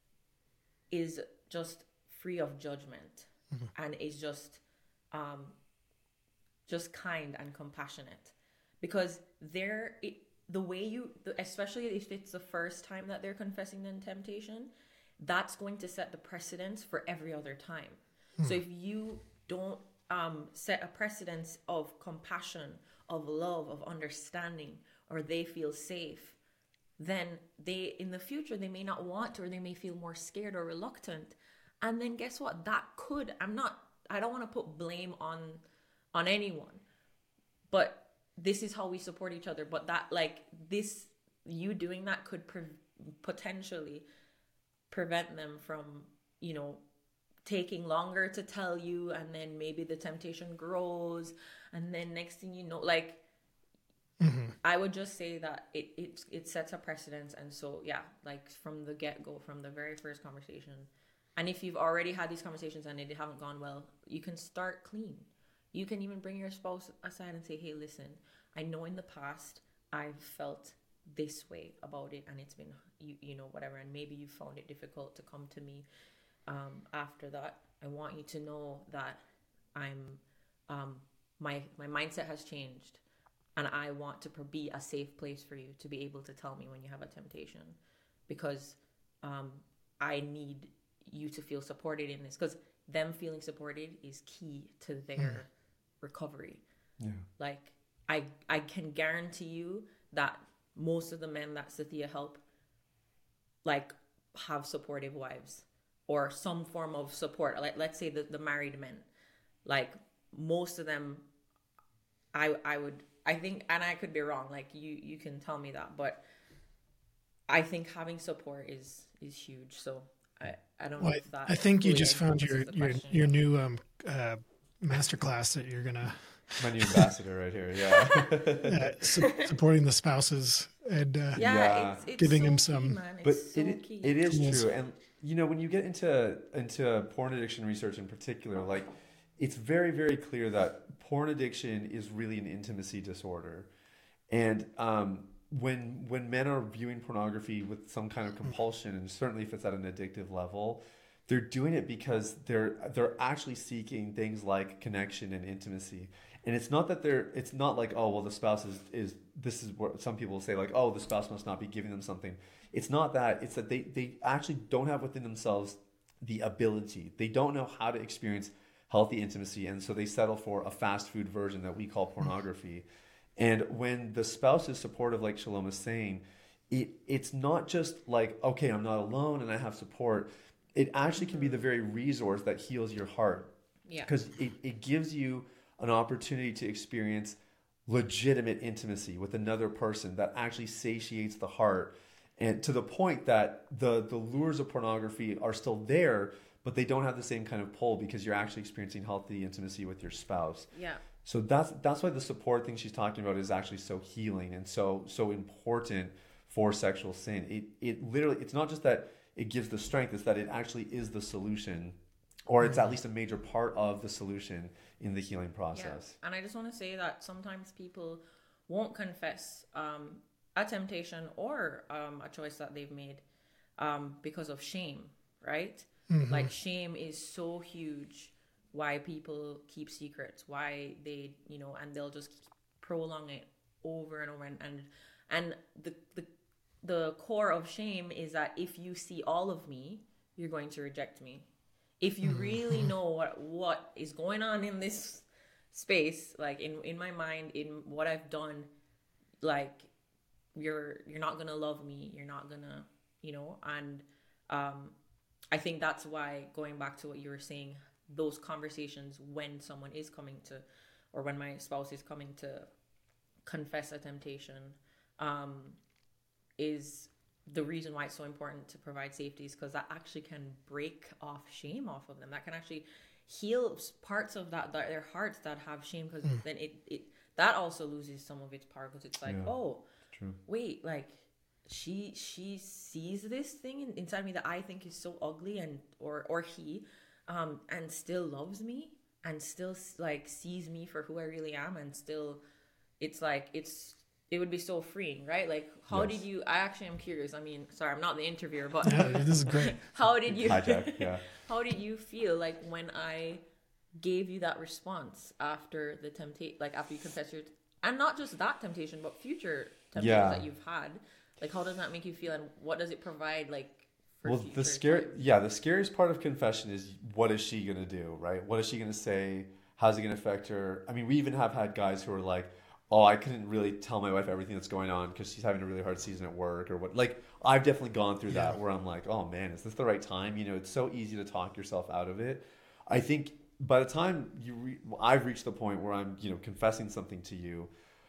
is just free of judgment. Mm-hmm. And is just um just kind and compassionate, because there it, the way you, the- especially if it's the first time that they're confessing the temptation, that's going to set the precedence for every other time. So if you don't um, set a precedence of compassion, of love, of understanding, or they feel safe, then they, in the future, they may not want to, or they may feel more scared or reluctant. And then guess what? That could, I'm not, I don't want to put blame on, on anyone, but this is how we support each other. But that, like, this, you doing that could pre- potentially prevent them from, you know, taking longer to tell you, and then maybe the temptation grows, and then next thing you know, like, mm-hmm. I would just say that it, it it sets a precedence. And so yeah, like from the get-go, from the very first conversation, and if you've already had these conversations and they haven't gone well, you can start clean. You can even bring your spouse aside and say, hey, listen, I know in the past I've felt this way about it, and it's been, you you know, whatever, and maybe you found it difficult to come to me um, after that. I want you to know that I'm, um, my my mindset has changed, and I want to be a safe place for you to be able to tell me when you have a temptation, because um, I need you to feel supported in this, because them feeling supported is key to their mm. recovery. Yeah. Like, I I can guarantee you that most of the men that Sathya help, like, have supportive wives or some form of support. Like, let's say the, the married men, like most of them, I I would, I think, and I could be wrong, like you, you can tell me that, but I think having support is, is huge. So I, I don't well, know if that. I think you just found your, your, your new um, uh, masterclass that you're going to. My new ambassador right here, yeah. yeah su- supporting the spouses and uh, yeah, yeah. It's, it's giving so them key, some. man. It's But so it key. it is Yes. true, and you know when you get into into porn addiction research in particular, like it's very very clear that porn addiction is really an intimacy disorder, and um, when when men are viewing pornography with some kind of compulsion, and certainly if it's at an addictive level, they're doing it because they're they're actually seeking things like connection and intimacy. And it's not that they're, it's not like, oh, well, the spouse is, is, this is what some people say, like, oh, the spouse must not be giving them something. It's not that. It's that they, they actually don't have within themselves the ability. They don't know how to experience healthy intimacy. And so they settle for a fast food version that we call pornography. And when the spouse is supportive, like Shalom is saying, it it's not just like, okay, I'm not alone and I have support. It actually can be the very resource that heals your heart. Yeah. Because it, it gives you an opportunity to experience legitimate intimacy with another person that actually satiates the heart, and to the point that the the lures of pornography are still there, but they don't have the same kind of pull because you're actually experiencing healthy intimacy with your spouse. Yeah. So that's that's why the support thing she's talking about is actually so healing and so so important for sexual sin. It it literally, it's not just that it gives the strength, it's that it actually is the solution, or it's at least a major part of the solution in the healing process. Yeah. And I just want to say that sometimes people won't confess um, a temptation or um, a choice that they've made um, because of shame, right? Mm-hmm. Like, shame is so huge why people keep secrets, why they, you know, and they'll just prolong it over and over. And, and, and the, the, the core of shame is that if you see all of me, you're going to reject me. If you really know what, what is going on in this space, like in, in my mind, in what I've done, like you're you're not gonna love me, you're not gonna, you know, and um, I think that's why, going back to what you were saying, those conversations when someone is coming to, or when my spouse is coming to confess a temptation, um, is the reason why it's so important to provide safety, is because that actually can break off shame off of them. That can actually heal parts of that, that their hearts that have shame, because mm. then it, it that also loses some of its power, because it's like, yeah, oh, true. Wait, like she she sees this thing in, inside me that I think is so ugly, and or or he um and still loves me, and still like sees me for who I really am, and still it's like it's it would be so freeing, right? Like, how yes. did you, I actually am curious. I mean, sorry, I'm not the interviewer, but yeah, this is great. How did you, Hijack, yeah. How did you feel like when I gave you that response after the temptation, like after you confessed your and not just that temptation, but future temptations Yeah. that you've had. Like, how does that make you feel, and what does it provide? Like, for Well, future the scary, times? yeah, the scariest part of confession is what is she gonna do, right? What is she gonna say? How's it gonna affect her? I mean, we even have had guys who are like, "Oh, I couldn't really tell my wife everything that's going on because she's having a really hard season at work," or what. Like, I've definitely gone through that where I'm like, "Oh man, is this the right time?" You know, it's so easy to talk yourself out of it. I think by the time you, re- I've reached the point where I'm, you know, confessing something to you,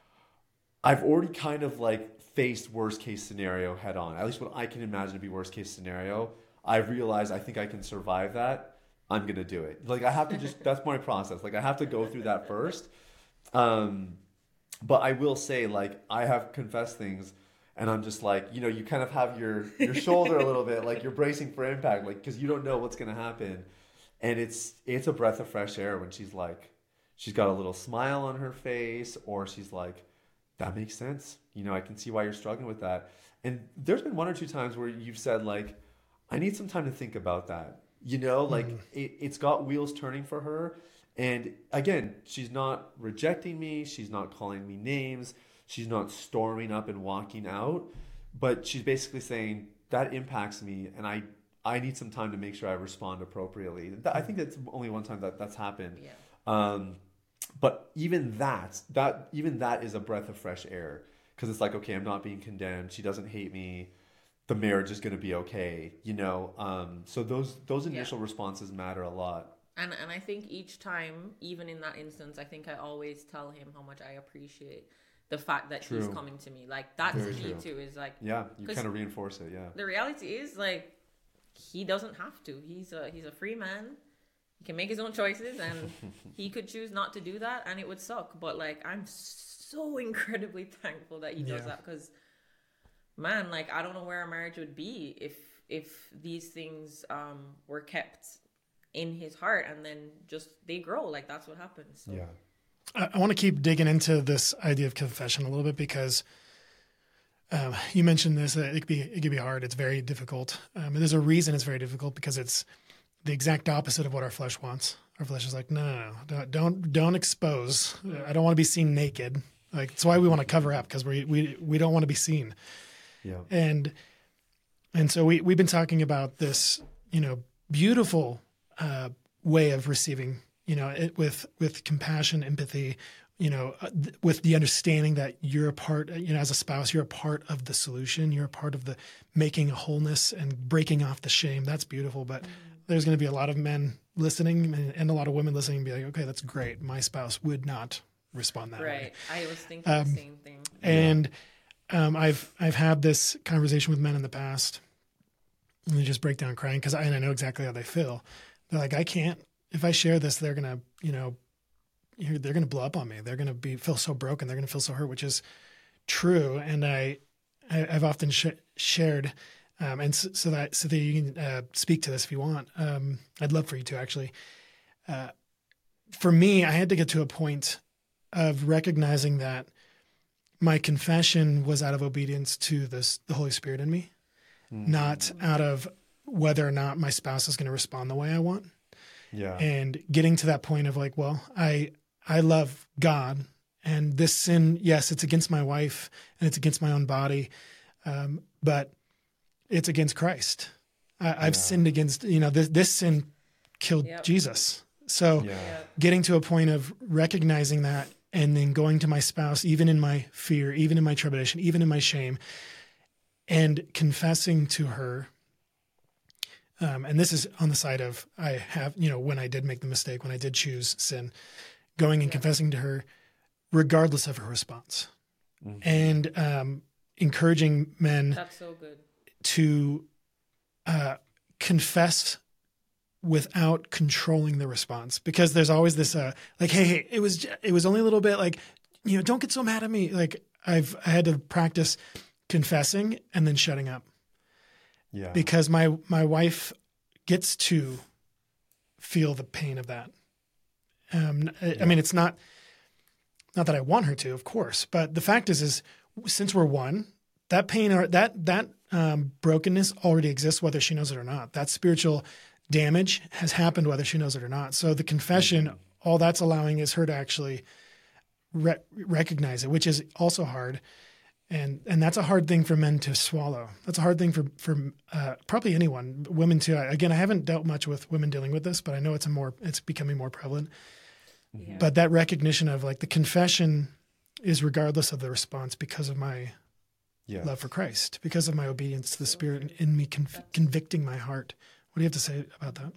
I've already kind of like faced worst case scenario head on. At least what I can imagine to be worst case scenario. I've realized I think I can survive that. I'm gonna do it. Like I have to just that's my process. Like I have to go through that first. Um, but I will say, like I have confessed things, and I'm just like, you know, you kind of have your your shoulder a little bit, like you're bracing for impact, like because you don't know what's gonna happen, and it's it's a breath of fresh air when she's like, she's got a little smile on her face, or she's like, that makes sense. You know, I can see why you're struggling with that. And there's been one or two times where you've said like, I need some time to think about that. You know, like mm. it, it's got wheels turning for her. And again, she's not rejecting me. She's not calling me names. She's not storming up and walking out. But she's basically saying that impacts me, and I, I need some time to make sure I respond appropriately. I think that's only one time that that's happened. Yeah. Um, but even that, that even that is a breath of fresh air, because it's like, okay, I'm not being condemned. She doesn't hate me. The marriage is going to be okay, you know. Um, so those those initial yeah. responses matter a lot. And and I think each time, even in that instance, I think I always tell him how much I appreciate the fact that true. He's coming to me. Like that's Very me true. too. Is like yeah, you kind of reinforce it. Yeah. The reality is like he doesn't have to. He's a he's a free man. He can make his own choices, and he could choose not to do that, and it would suck. But like I'm so incredibly thankful that he does yeah. that, because man, like I don't know where our marriage would be if if these things um were kept in his heart, and then just they grow. Like that's what happens. So. Yeah. I, I want to keep digging into this idea of confession a little bit, because um, you mentioned this. Uh, it could be it could be hard. It's very difficult. Um, and there's a reason it's very difficult, because it's the exact opposite of what our flesh wants. Our flesh is like, no, no, no, don't don't expose. I don't want to be seen naked. Like it's why we want to cover up, because we we we don't want to be seen. Yeah. And and so we we've been talking about this, you know, beautiful uh, way of receiving, you know, it, with with compassion, empathy, you know, uh, th- with the understanding that you're a part, you know, as a spouse, you're a part of the solution. You're a part of the making a wholeness and breaking off the shame. That's beautiful. But mm-hmm. there's going to be a lot of men listening and, and a lot of women listening and be like, okay, that's great. My spouse would not respond that right. way. Right. I was thinking um, the same thing. And um, I've I've had this conversation with men in the past, and they just break down crying, because I, and I know exactly how they feel. They're like, I can't. If I share this, they're gonna, you know, they're gonna blow up on me. They're gonna be feel so broken. They're gonna feel so hurt, which is true. And I, I I've often sh- shared, um, and so, so that so that you can uh, speak to this if you want. Um, I'd love for you to actually. Uh, for me, I had to get to a point of recognizing that my confession was out of obedience to this, the Holy Spirit in me, mm. not out of whether or not my spouse is going to respond the way I want. Yeah. And getting to that point of like, well, I I love God, and this sin, yes, it's against my wife and it's against my own body, um, but it's against Christ. I, I've yeah. sinned against, you know, this, this sin killed yep. Jesus. So yeah. getting to a point of recognizing that, and then going to my spouse, even in my fear, even in my trepidation, even in my shame, and confessing to her. Um, and this is on the side of, I have, you know, when I did make the mistake, when I did choose sin, going and yeah. confessing to her, regardless of her response, mm-hmm. and um, encouraging men That's so good. to uh, confess without controlling the response, because there's always this, uh, like, Hey, hey, it was, it was only a little bit, like, you know, don't get so mad at me. Like I've, I had to practice confessing and then shutting up. Yeah. Because my, my wife gets to feel the pain of that. Um, I, yeah. I mean, it's not, not that I want her to, of course, but the fact is, is since we're one, that pain or that, that um, brokenness already exists, whether she knows it or not. That spiritual damage has happened, whether she knows it or not. So the confession, mm-hmm. all that's allowing is her to actually re- recognize it, which is also hard. And and that's a hard thing for men to swallow. That's a hard thing for for uh, probably anyone, women too. Again, I haven't dealt much with women dealing with this, but I know it's a more it's becoming more prevalent. Yeah. But that recognition of like the confession is regardless of the response because of my Yeah. love for Christ, because of my obedience to the Spirit in me conv- convicting my heart. What do you have to say about that?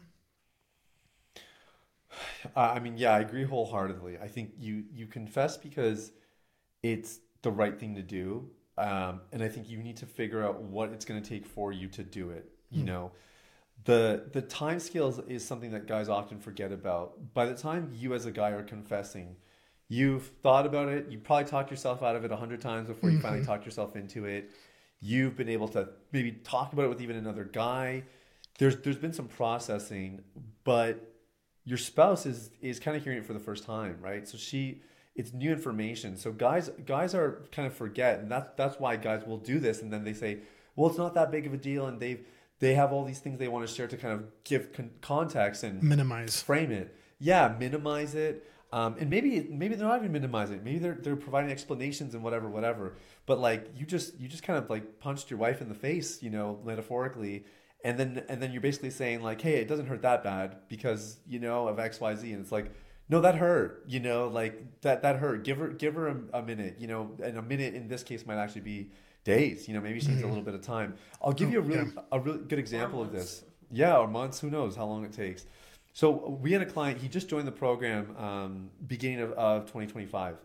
Uh, I mean, yeah, I agree wholeheartedly. I think you you confess because it's the right thing to do, um, and I think you need to figure out what it's going to take for you to do it. You Mm. know, the the time scales is something that guys often forget about. By the time you as a guy are confessing, you've thought about it. You probably talked yourself out of it a hundred times before you finally talked yourself into it. You've been able to maybe talk about it with even another guy. There's there's been some processing, but your spouse is is kind of hearing it for the first time, right? So she, it's new information. So guys guys are kind of forget, and that's that's why guys will do this, and then they say, well, it's not that big of a deal, and they've they have all these things they want to share to kind of give con- context and Minimize. frame it. Yeah, minimize it. Um, and maybe maybe they're not even minimizing it. Maybe they're they're providing explanations and whatever, whatever. But like you just you just kind of like punched your wife in the face, you know, metaphorically, and then and then you're basically saying like, hey, it doesn't hurt that bad because you know of X, Y, Z, and it's like, no, that hurt, you know, like that that hurt. Give her give her a, a minute, you know, and a minute in this case might actually be days. You know, maybe she needs a little bit of time. I'll give Oh, you a really yeah. a really good example of months. this. Yeah, or months. Who knows how long it takes. So we had a client, he just joined the program um, beginning of, of twenty twenty-five.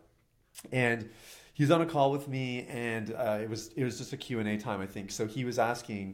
And he was on a call with me, and uh, it was it was just a Q and A time, I think. So he was asking,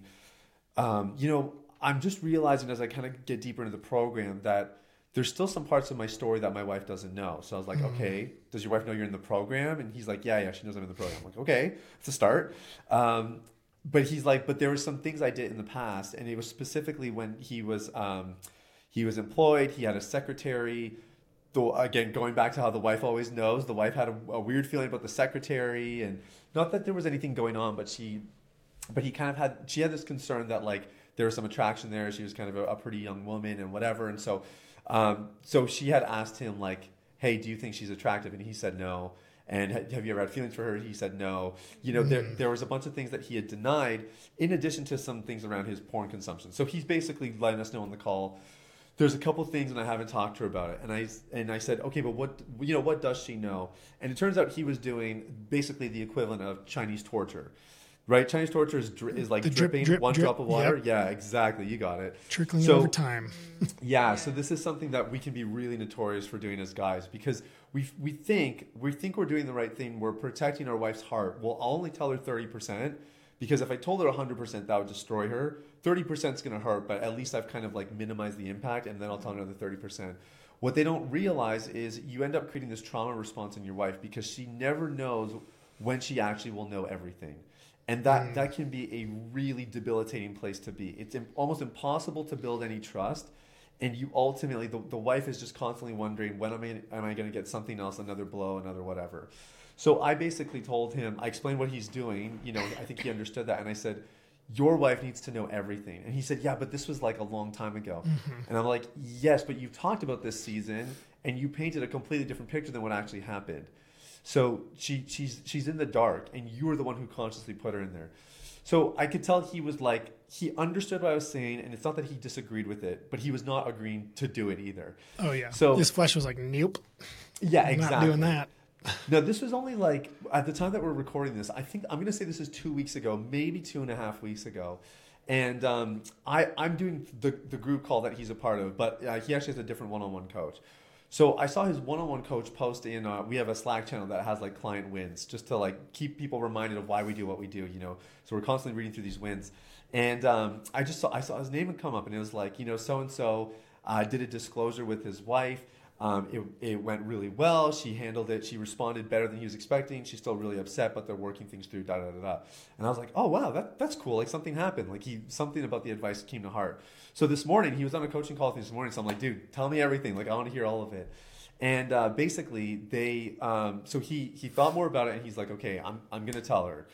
um, you know, I'm just realizing as I kind of get deeper into the program that there's still some parts of my story that my wife doesn't know. So I was like, Mm-hmm. okay, does your wife know you're in the program? And he's like, yeah, yeah, she knows I'm in the program. I'm like, okay, it's a start. Um, but he's like, but there were some things I did in the past, and it was specifically when he was um, he was employed. He had a secretary. Though again, going back to how the wife always knows, the wife had a, a weird feeling about the secretary, and not that there was anything going on, but she, but he kind of had she had this concern that like there was some attraction there. She was kind of a, a pretty young woman and whatever, and so um, so she had asked him like, hey, do you think she's attractive? And he said no. And have you ever had feelings for her? He said no. You know, there there was a bunch of things that he had denied, in addition to some things around his porn consumption. So he's basically letting us know on the call, there's a couple things and I haven't talked to her about it. And I and I said, okay, but what you know, what does she know? And it turns out he was doing basically the equivalent of Chinese torture. Right? Chinese torture is, dri- is like The drip, dripping drip, one drip. drop of water. Yep. Yeah, exactly. You got it. Trickling So- over time. Yeah, so this is something that we can be really notorious for doing as guys, because we we think we think we're doing the right thing. We're protecting our wife's heart. Well, I'll only tell her thirty percent, because if I told her one hundred percent, that would destroy her. thirty percent is going to hurt, but at least I've kind of like minimized the impact, and then I'll tell her another thirty percent. What they don't realize is you end up creating this trauma response in your wife because she never knows when she actually will know everything. And that, that can be a really debilitating place to be. It's im- almost impossible to build any trust. And you ultimately, the, the wife is just constantly wondering, when am I, am I going to get something else, another blow, another whatever. So I basically told him, I explained what he's doing. You know, I think he understood that. And I said, your wife needs to know everything. And he said, yeah, but this was like a long time ago. Mm-hmm. And I'm like, yes, but you've talked about this season and you painted a completely different picture than what actually happened. So she she's she's in the dark, and you were the one who consciously put her in there. So I could tell he was like, he understood what I was saying, and it's not that he disagreed with it, but he was not agreeing to do it either. Oh yeah. So his flesh was like, nope. Yeah, I'm exactly. not doing that. No, this was only like at the time that we're recording this. I think I'm going to say this is two weeks ago, maybe two and a half weeks ago, and um, I I'm doing the the group call that he's a part of, but uh, he actually has a different one-on-one coach. So I saw his one-on-one coach post in, uh, we have a Slack channel that has like client wins, just to like keep people reminded of why we do what we do, you know. So we're constantly reading through these wins. And um, I just saw, I saw his name come up, and it was like, you know, so-and-so uh, did a disclosure with his wife. Um, it, it went really well. She handled it. She responded better than he was expecting. She's still really upset, but they're working things through, da da da da. And I was like, oh wow, that that's cool. Like something happened. Like he something about the advice came to heart. So this morning he was on a coaching call with me this morning. So I'm like, dude, tell me everything. Like I want to hear all of it. And uh, basically they, um, so he he thought more about it, and he's like, okay, I'm I'm gonna tell her.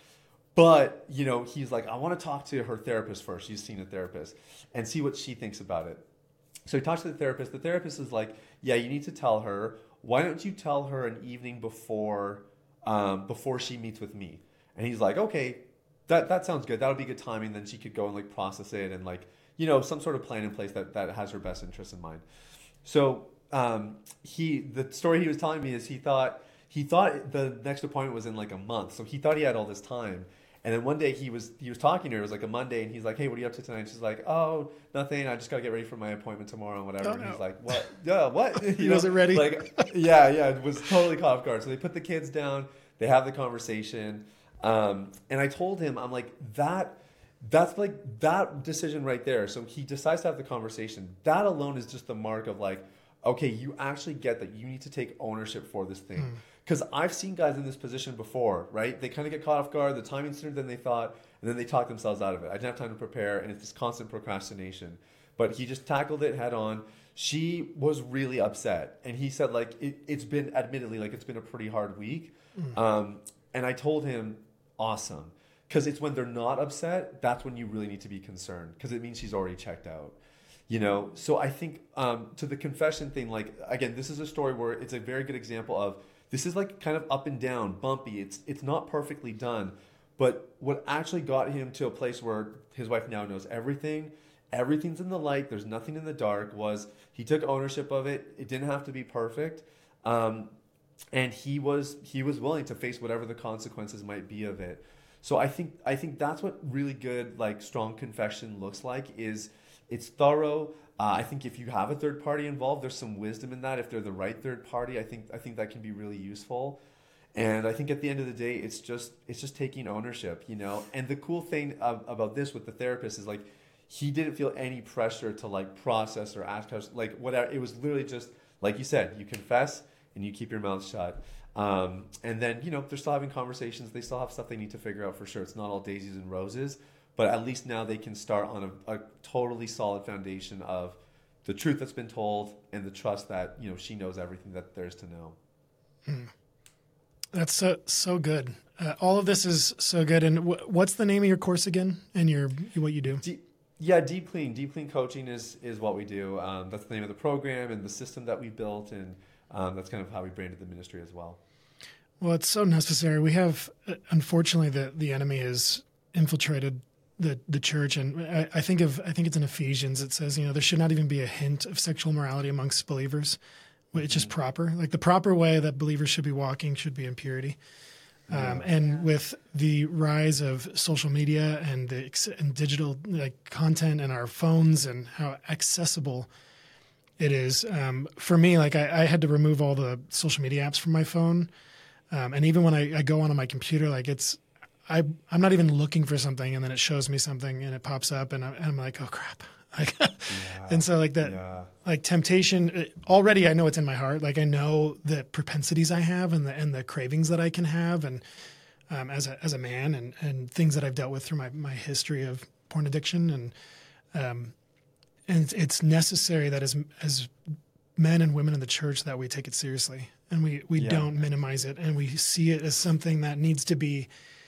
But you know, he's like, I want to talk to her therapist first. She's seen a therapist and see what she thinks about it. So he talks to the therapist. The therapist is like, yeah, you need to tell her, why don't you tell her an evening before um, before she meets with me? And he's like, okay, that that sounds good. That would be good timing. Then she could go and like process it and like, you know, some sort of plan in place that, that has her best interest in mind. So um, he, the story he was telling me is he thought, he thought the next appointment was in like a month. So he thought he had all this time. And then one day he was he was talking to her. It was like a Monday, and he's like, "Hey, what are you up to tonight?" And she's like, "Oh, nothing. I just gotta get ready for my appointment tomorrow and whatever." Oh, And no. he's like, "What? Yeah, what?" He wasn't ready. Like, yeah, yeah, it was totally caught off guard. So they put the kids down. They have the conversation, um, and I told him, I'm like, that. That's like that decision right there. So he decides to have the conversation. That alone is just the mark of like, okay, you actually get that you need to take ownership for this thing. Mm. Because I've seen guys in this position before, right? They kind of get caught off guard. The timing's sooner than they thought, and then they talk themselves out of it. I didn't have time to prepare, and it's this constant procrastination. But he just tackled it head on. She was really upset, and he said, like, it, it's been, admittedly, like, it's been a pretty hard week. Mm. Um, and I told him, awesome. Because it's when they're not upset, that's when you really need to be concerned. Because it means she's already checked out. You know? So I think um, to the confession thing, like, again, this is a story where it's a very good example of, this is like kind of up and down, bumpy. It's it's not perfectly done. But what actually got him to a place where his wife now knows everything, everything's in the light, there's nothing in the dark, was he took ownership of it. It didn't have to be perfect. Um, and he was he was willing to face whatever the consequences might be of it. So I think I think that's what really good, like, strong confession looks like, is it's thorough. Uh, I think if you have a third party involved, there's some wisdom in that. If they're the right third party, I think I think that can be really useful. And I think at the end of the day, it's just it's just taking ownership, you know. And the cool thing of, about this with the therapist is, like, he didn't feel any pressure to, like, process or ask us, like, whatever. It was literally just, like you said, you confess and you keep your mouth shut. Um, and then, you know, they're still having conversations. They still have stuff they need to figure out for sure. It's not all daisies and roses. But at least now they can start on a, a totally solid foundation of the truth that's been told and the trust that, you know, she knows everything that there is to know. Hmm. That's so so good. Uh, all of this is so good. And w- what's the name of your course again? And your what you do? Deep, yeah, Deep Clean. Deep Clean Coaching is is what we do. Um, that's the name of the program and the system that we built, and um, that's kind of how we branded the ministry as well. Well, it's so necessary. We have, uh, unfortunately, the the enemy has infiltrated the the church, and I, I think of I think it's in Ephesians. It says, you know, there should not even be a hint of sexual morality amongst believers. It's just proper, like the proper way that believers should be walking should be in purity. Um, Yeah. and with the rise of social media and the ex- and digital, like, content and our phones and how accessible it is, um, for me, like I, I had to remove all the social media apps from my phone, um, and even when I, I go on on my computer, like it's. I, I'm not even looking for something, and then it shows me something, and it pops up, and, I, and I'm like, oh crap! Like, yeah. And so like that, yeah. like temptation. It, already, I know it's in my heart. Like I know the propensities I have, and the and the cravings that I can have, and um, as a as a man, and, and things that I've dealt with through my, my history of porn addiction, and um, and it's, it's necessary that as as men and women in the church that we take it seriously, and we we yeah. don't minimize it, and we see it as something that needs to be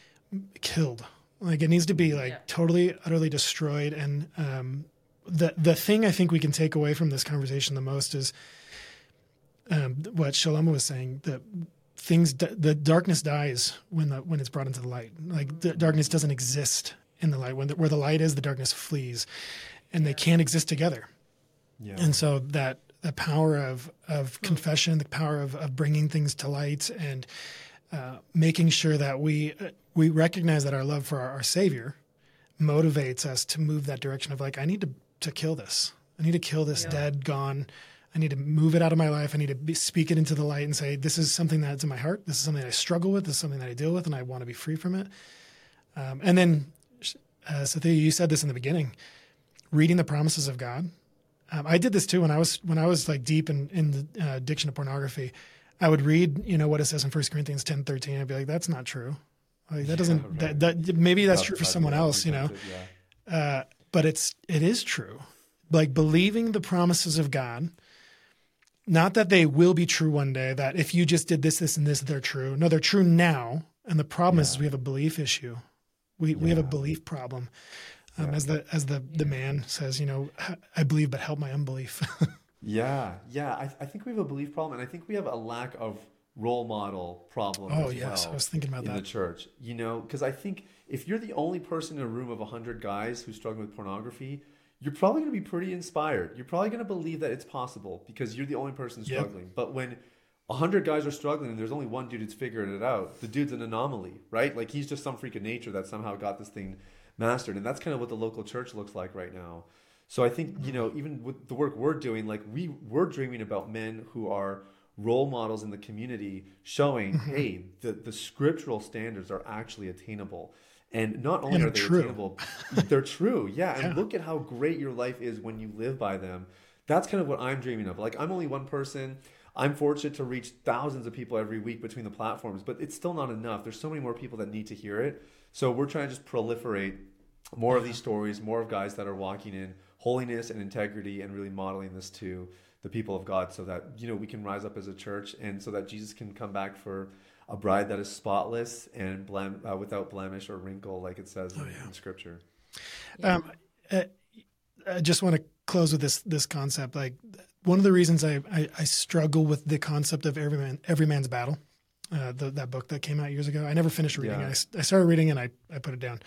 killed. Like it needs to be like yeah. totally, utterly destroyed. And um, the the thing I think we can take away from this conversation the most is um, what Shaloma was saying, that things, the darkness dies when the when it's brought into the light. Like the darkness doesn't exist in the light. When the, where the light is, the darkness flees, and they can't exist together. Yeah. And so that the power of of confession, the power of of bringing things to light, and uh, making sure that we uh, we recognize that our love for our, our Savior motivates us to move that direction of like, I need to, to kill this. I need to kill this yeah. dead, gone. I need to move it out of my life. I need to be, speak it into the light and say, this is something that's in my heart. This is something that I struggle with. This is something that I deal with, and I want to be free from it. Um, and then, uh, Sathya, you said this in the beginning, reading the promises of God. Um, I did this too when I was when I was like deep in, in the uh, addiction to pornography. I would read, you know, what it says in First Corinthians ten thirteen. I'd be like, that's not true. Like that doesn't yeah, right. that, that maybe that's, that's true for someone else, you know, yeah. uh, but it's it is true. Like believing the promises of God, not that they will be true one day. That if you just did this, this, and this, they're true. No, they're true now. And the problem yeah. is, is we have a belief issue. We yeah. we have a belief problem. Um, yeah. As the as the the man says, you know, I believe, but help my unbelief. Yeah, yeah. I, I think we have a belief problem, and I think we have a lack of role model problem Oh, as yes. I well was thinking about in the that. church. You know, because I think if you're the only person in a room of a hundred guys who's struggling with pornography, you're probably going to be pretty inspired. You're probably going to believe that it's possible because you're the only person Yep. struggling. But when a hundred guys are struggling and there's only one dude who's figuring it out, the dude's an anomaly, right? Like he's just some freak of nature that somehow got this thing mastered, and that's kind of what the local church looks like right now. So I think, you know, even with the work we're doing, like we we're dreaming about men who are role models in the community, showing, hey, the the scriptural standards are actually attainable. And not only And are are they true. attainable, they're true. Yeah, and Yeah. look at how great your life is when you live by them. That's kind of what I'm dreaming of. Like I'm only one person. I'm fortunate to reach thousands of people every week between the platforms, but it's still not enough. There's so many more people that need to hear it. So we're trying to just proliferate more of these stories, more of guys that are walking in holiness and integrity and really modeling this to the people of God so that, you know, we can rise up as a church and so that Jesus can come back for a bride that is spotless and blem- uh, without blemish or wrinkle, like it says in, in Scripture. Um, uh, I just want to close with this this concept. Like one of the reasons I, I, I struggle with the concept of every man every man's battle, uh, the, that book that came out years ago. I never finished reading Yeah. it. I, I started reading it and I, I put it down.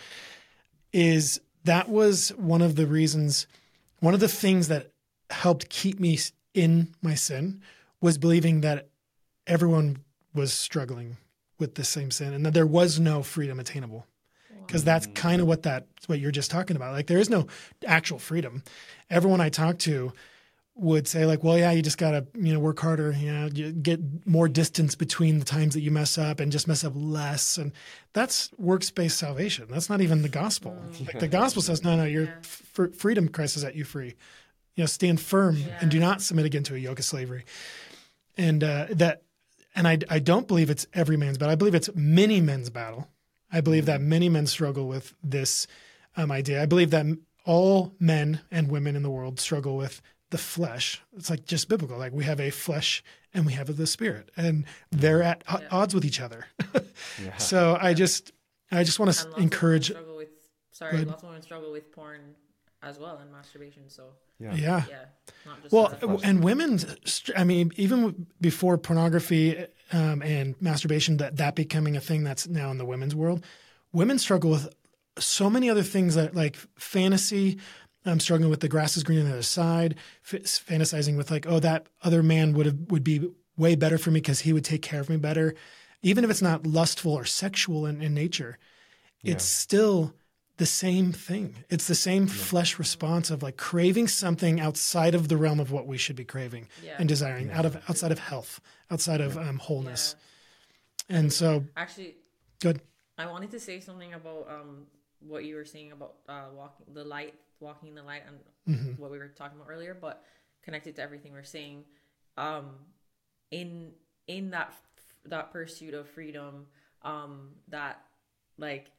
Is that was one of the reasons, one of the things that helped keep me in my sin was believing that everyone was struggling with the same sin and that there was no freedom attainable. Because that's kind of what that what you're just talking about. Like there is no actual freedom. Everyone I talk to would say like, well, yeah, you just gotta you know work harder. You know, you get more distance between the times that you mess up and just mess up less. And that's works based salvation. That's not even the gospel. Like the gospel says, no, no, your Yeah. f- freedom Christ has set you free. You know, stand firm and do not submit again to a yoke of slavery. And uh, that, and I I don't believe it's every man's battle. I believe it's many men's battle. I believe that many men struggle with this um, idea. I believe that m- all men and women in the world struggle with the flesh. It's like just biblical. Like we have a flesh and we have the spirit, and they're at o- Yeah. odds with each other. Yeah. So I just, I just want And to lots of encourage. women struggle with sorry, Good. lots of women struggle with porn as well and masturbation. So Yeah. Yeah. yeah, not just Well, uh, flesh. and women, str- I mean, even before pornography um, and masturbation, that, that becoming a thing that's now in the women's world, women struggle with so many other things that like fantasy. I'm struggling with the grass is green on the other side, f- fantasizing with like, oh, that other man would have, would be way better for me because he would take care of me better. Even if it's not lustful or sexual in, in nature, it's still the same thing. It's the same flesh response of like craving something outside of the realm of what we should be craving Yeah. and desiring, out of outside of health, outside of um, wholeness. And so, actually, good. I wanted to say something about um what you were saying about uh walking the light, walking in the light, and what we were talking about earlier, but connected to everything we're saying. Um, in in that that pursuit of freedom, um, that like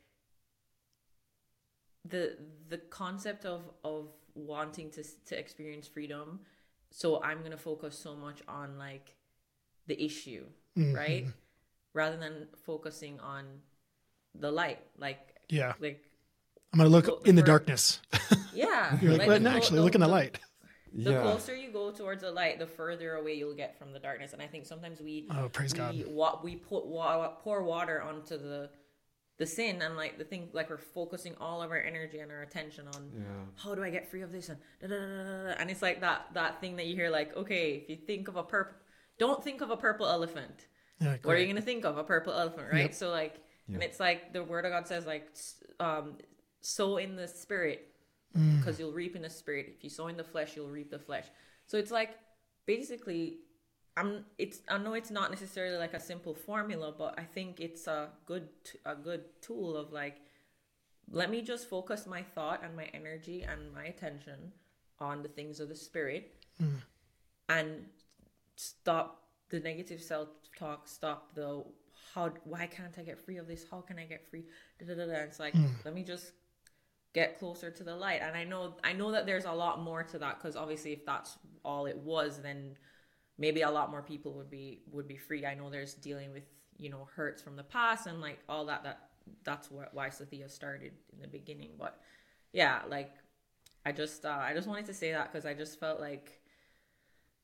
the the concept of of wanting to to experience freedom. So I'm gonna focus so much on like the issue, right, rather than focusing on the light, like Yeah. like I'm going to look Go- in the for- darkness. yeah. You're like, like well, the no, clo- actually, the- look in the the- light. The Yeah. closer you go towards the light, the further away you'll get from the darkness. And I think sometimes we Oh, praise we God. wa- we put wa- pour water onto the the sin, and like the thing, like we're focusing all of our energy and our attention on Yeah. how do I get free of this, and da, da, da, da, da. And it's like that that thing that you hear, like, okay, if you think of a purple, don't think of a purple elephant. Yeah, What are great. you gonna think of? A purple elephant, right? Yep. So like, and Yeah. it's like the word of God says, like, s- um, sow in the spirit, Mm. because you'll reap in the spirit. If you sow in the flesh, you'll reap the flesh. So it's like basically, I'm. It's I know it's not necessarily like a simple formula, but I think it's a good t- a good tool of like, let me just focus my thought and my energy and my attention on the things of the spirit, and stop the negative self-talk, stop the how why can't I get free of this, how can I get free, da, da, da, da. It's like, let me just get closer to the light. And I know I know that there's a lot more to that, because obviously if that's all it was, then maybe a lot more people would be would be free. I know there's dealing with, you know, hurts from the past and like all that that that's what why Sathya started in the beginning. But yeah, like I just uh, I just wanted to say that because I just felt like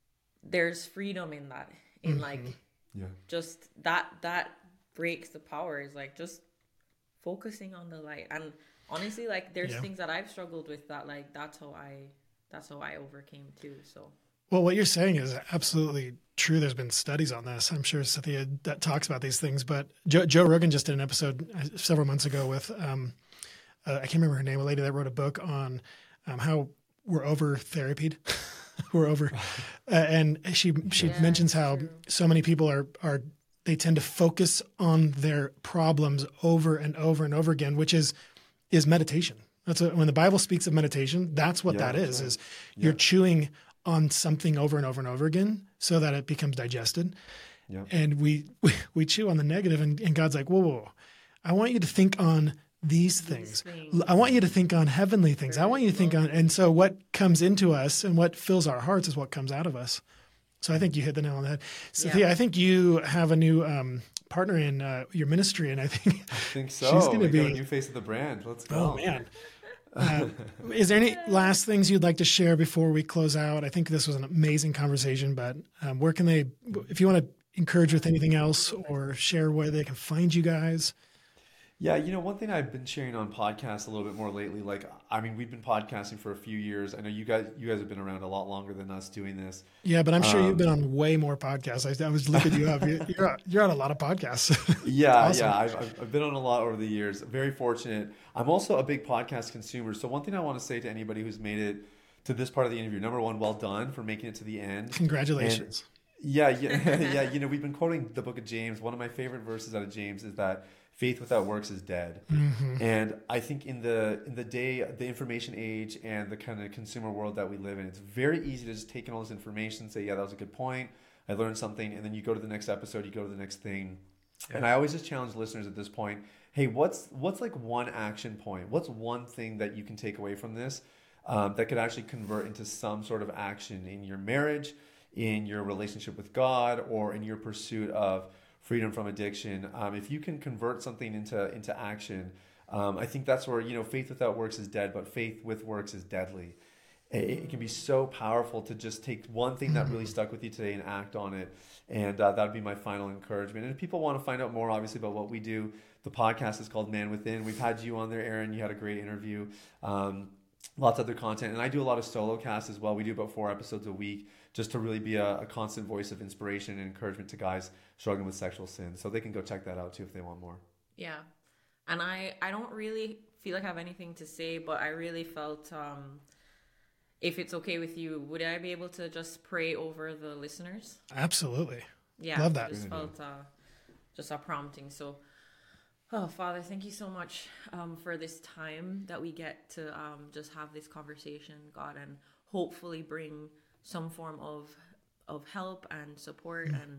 there's freedom in that, in Mm-hmm. like Yeah. just that that breaks the power, is like just focusing on the light. And honestly, like there's Yeah. things that I've struggled with that like that's how I that's how I overcame too. So Well, what you're saying is absolutely true. There's been studies on this. I'm sure Cynthia that talks about these things, but Joe, Joe Rogan just did an episode uh, several months ago with, um, uh, I can't remember her name, a lady that wrote a book on um, how we're over therapied. we're over. Uh, and she, she Yeah, mentions it's how true. so many people are, are, they tend to focus on their problems over and over and over again, which is, is meditation. That's what, when the Bible speaks of meditation, that's what Yeah, that that's is, right. is Yeah. you're chewing on something over and over and over again so that it becomes digested. Yeah. And we, we, we chew on the negative, and, and God's like, whoa, whoa, whoa, I want you to think on these things. things. I want you to think on heavenly things. I want you to think on, and so what comes into us and what fills our hearts is what comes out of us. So I think you hit the nail on the head. Cynthia, Yeah. I think you have a new um, partner in uh, your ministry, and I think, I think so. She's gonna we be- got a new face of the brand. Let's go. oh man. Uh, is there any last things you'd like to share before we close out? I think this was an amazing conversation, but um, where can they, if you want to encourage with anything else or share where they can find you guys? Yeah, you know, one thing I've been sharing on podcasts a little bit more lately, like, I mean, we've been podcasting for a few years. I know you guys, you guys have been around a lot longer than us doing this. Yeah, but I'm sure you've Um, been on way more podcasts. I, I was looking you up. You're, you're, on- you're on a lot of podcasts. Yeah, Awesome. yeah, I've, I've I've been on a lot over the years. Very fortunate. I'm also a big podcast consumer. So one thing I want to say to anybody who's made it to this part of the interview, number one, well done for making it to the end. Congratulations. Yeah, yeah, yeah. You know, we've been quoting the book of James. One of my favorite verses out of James is that faith without works is dead. Mm-hmm. And I think in the in the day, the information age and the kind of consumer world that we live in, it's very easy to just take in all this information, say, yeah, that was a good point. I learned something, and then you go to the next episode, you go to the next thing. And I always just challenge listeners at this point, hey, what's what's like one action point? What's one thing that you can take away from this um, that could actually convert into some sort of action in your marriage, in your relationship with God, or in your pursuit of freedom from addiction? Um, if you can convert something into into action, um, I think that's where, you know, faith without works is dead, but faith with works is deadly. It, it can be so powerful to just take one thing that really stuck with you today and act on it. And uh, that would be my final encouragement. And if people want to find out more, obviously, about what we do, the podcast is called Man Within. We've had you on there, Aaron. You had a great interview. Um, lots of other content. And I do a lot of solo casts as well. We do about four episodes a week just to really be a, a constant voice of inspiration and encouragement to guys struggling with sexual sin. So they can go check that out too if they want more. yeah. And I I don't really feel like I have anything to say, but I really felt um if it's okay with you, would I be able to just pray over the listeners? Absolutely. Yeah, Love that. I just felt uh, just a prompting. So, oh, Father, thank you so much um, for this time that we get to um, just have this conversation, God, and hopefully bring some form of of help and support and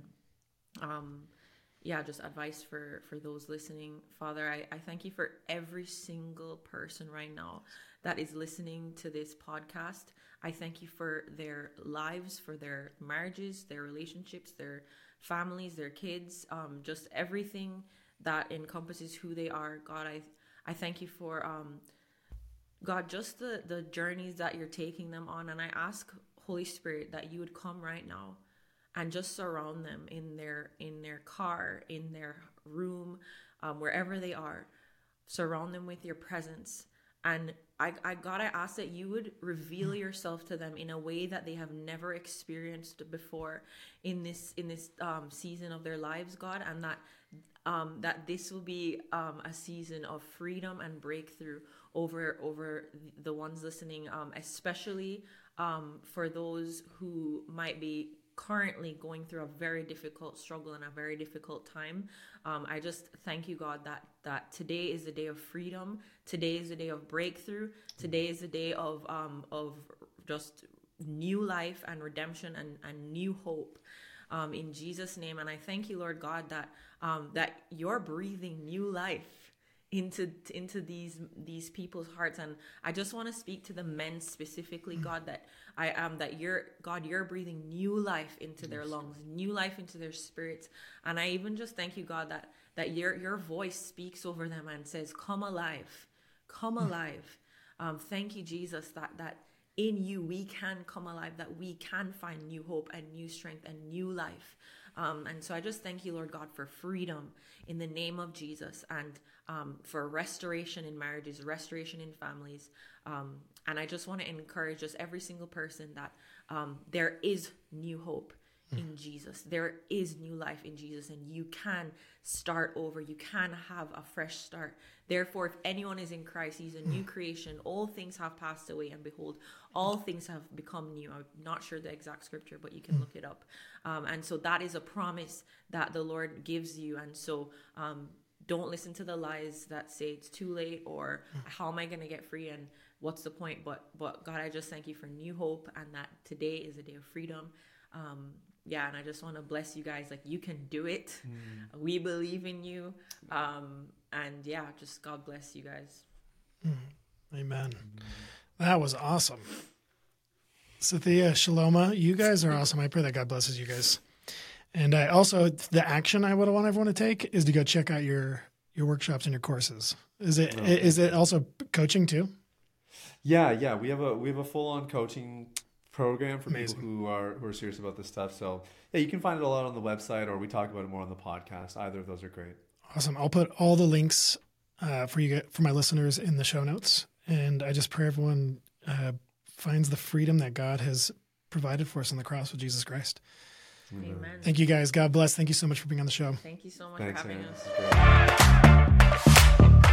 um, yeah, just advice for for those listening. Father, I, I thank you for every single person right now that is listening to this podcast. I thank you for their lives, for their marriages, their relationships, their families, their kids, um, just everything that encompasses who they are. God, I I thank you for um, God, just the the journeys that you're taking them on, and I ask, Holy Spirit, that you would come right now and just surround them in their in their car, in their room, um, wherever they are. Surround them with your presence. And I, I God, I ask that you would reveal yourself to them in a way that they have never experienced before in this in this um, season of their lives, God, and that um, that this will be um, a season of freedom and breakthrough over over the ones listening, um, especially um, for those who might be currently going through a very difficult struggle and a very difficult time. Um, I just thank you, God, that that today is the day of freedom. Today is the day of breakthrough. Today is the day of um, of just new life and redemption and, and new hope. Um, in Jesus' name. And I thank you, Lord God, that um, that you're breathing new life into into these these people's hearts. And I just want to speak to the men specifically, God, that I am that you're God, you're breathing new life into their lungs, new life into their spirits. And I even just thank you, God, that that your your voice speaks over them and says, come alive, come alive. Um, thank you, Jesus, that that in you we can come alive, that we can find new hope and new strength and new life. Um, and so I just thank you, Lord God, for freedom in the name of Jesus, and um, for restoration in marriages, restoration in families. Um, and I just want to encourage just every single person that um, there is new hope in Jesus. There is new life in Jesus, and you can start over. You can have a fresh start. Therefore, if anyone is in Christ, he's a new creation. All things have passed away, and behold, all things have become new. I'm not sure the exact scripture, but you can look it up. Um, and so that is a promise that the Lord gives you. And so um, don't listen to the lies that say it's too late, or how am I going to get free, and what's the point? But, but God, I just thank you for new hope, and that today is a day of freedom. Um, yeah, and I just want to bless you guys. Like, you can do it. Mm. We believe in you. Um, and yeah, just God bless you guys. Mm. Amen. Mm. That was awesome. Sathya, Shaloma, you guys are awesome. I pray that God blesses you guys. And I also, the action I would want everyone to take is to go check out your, your workshops and your courses. Is it, okay. is it also coaching too? Yeah. Yeah. We have a, we have a full on coaching program for Amazing. people who are who are serious about this stuff. So yeah, you can find it a lot on the website, or we talk about it more on the podcast. Either of those are great. Awesome. I'll put all the links uh, for you for my listeners in the show notes. And I just pray everyone uh, finds the freedom that God has provided for us on the cross with Jesus Christ. Amen. Thank you guys. God bless. Thank you so much for being on the show. Thank you so much Thanks, for having man. us.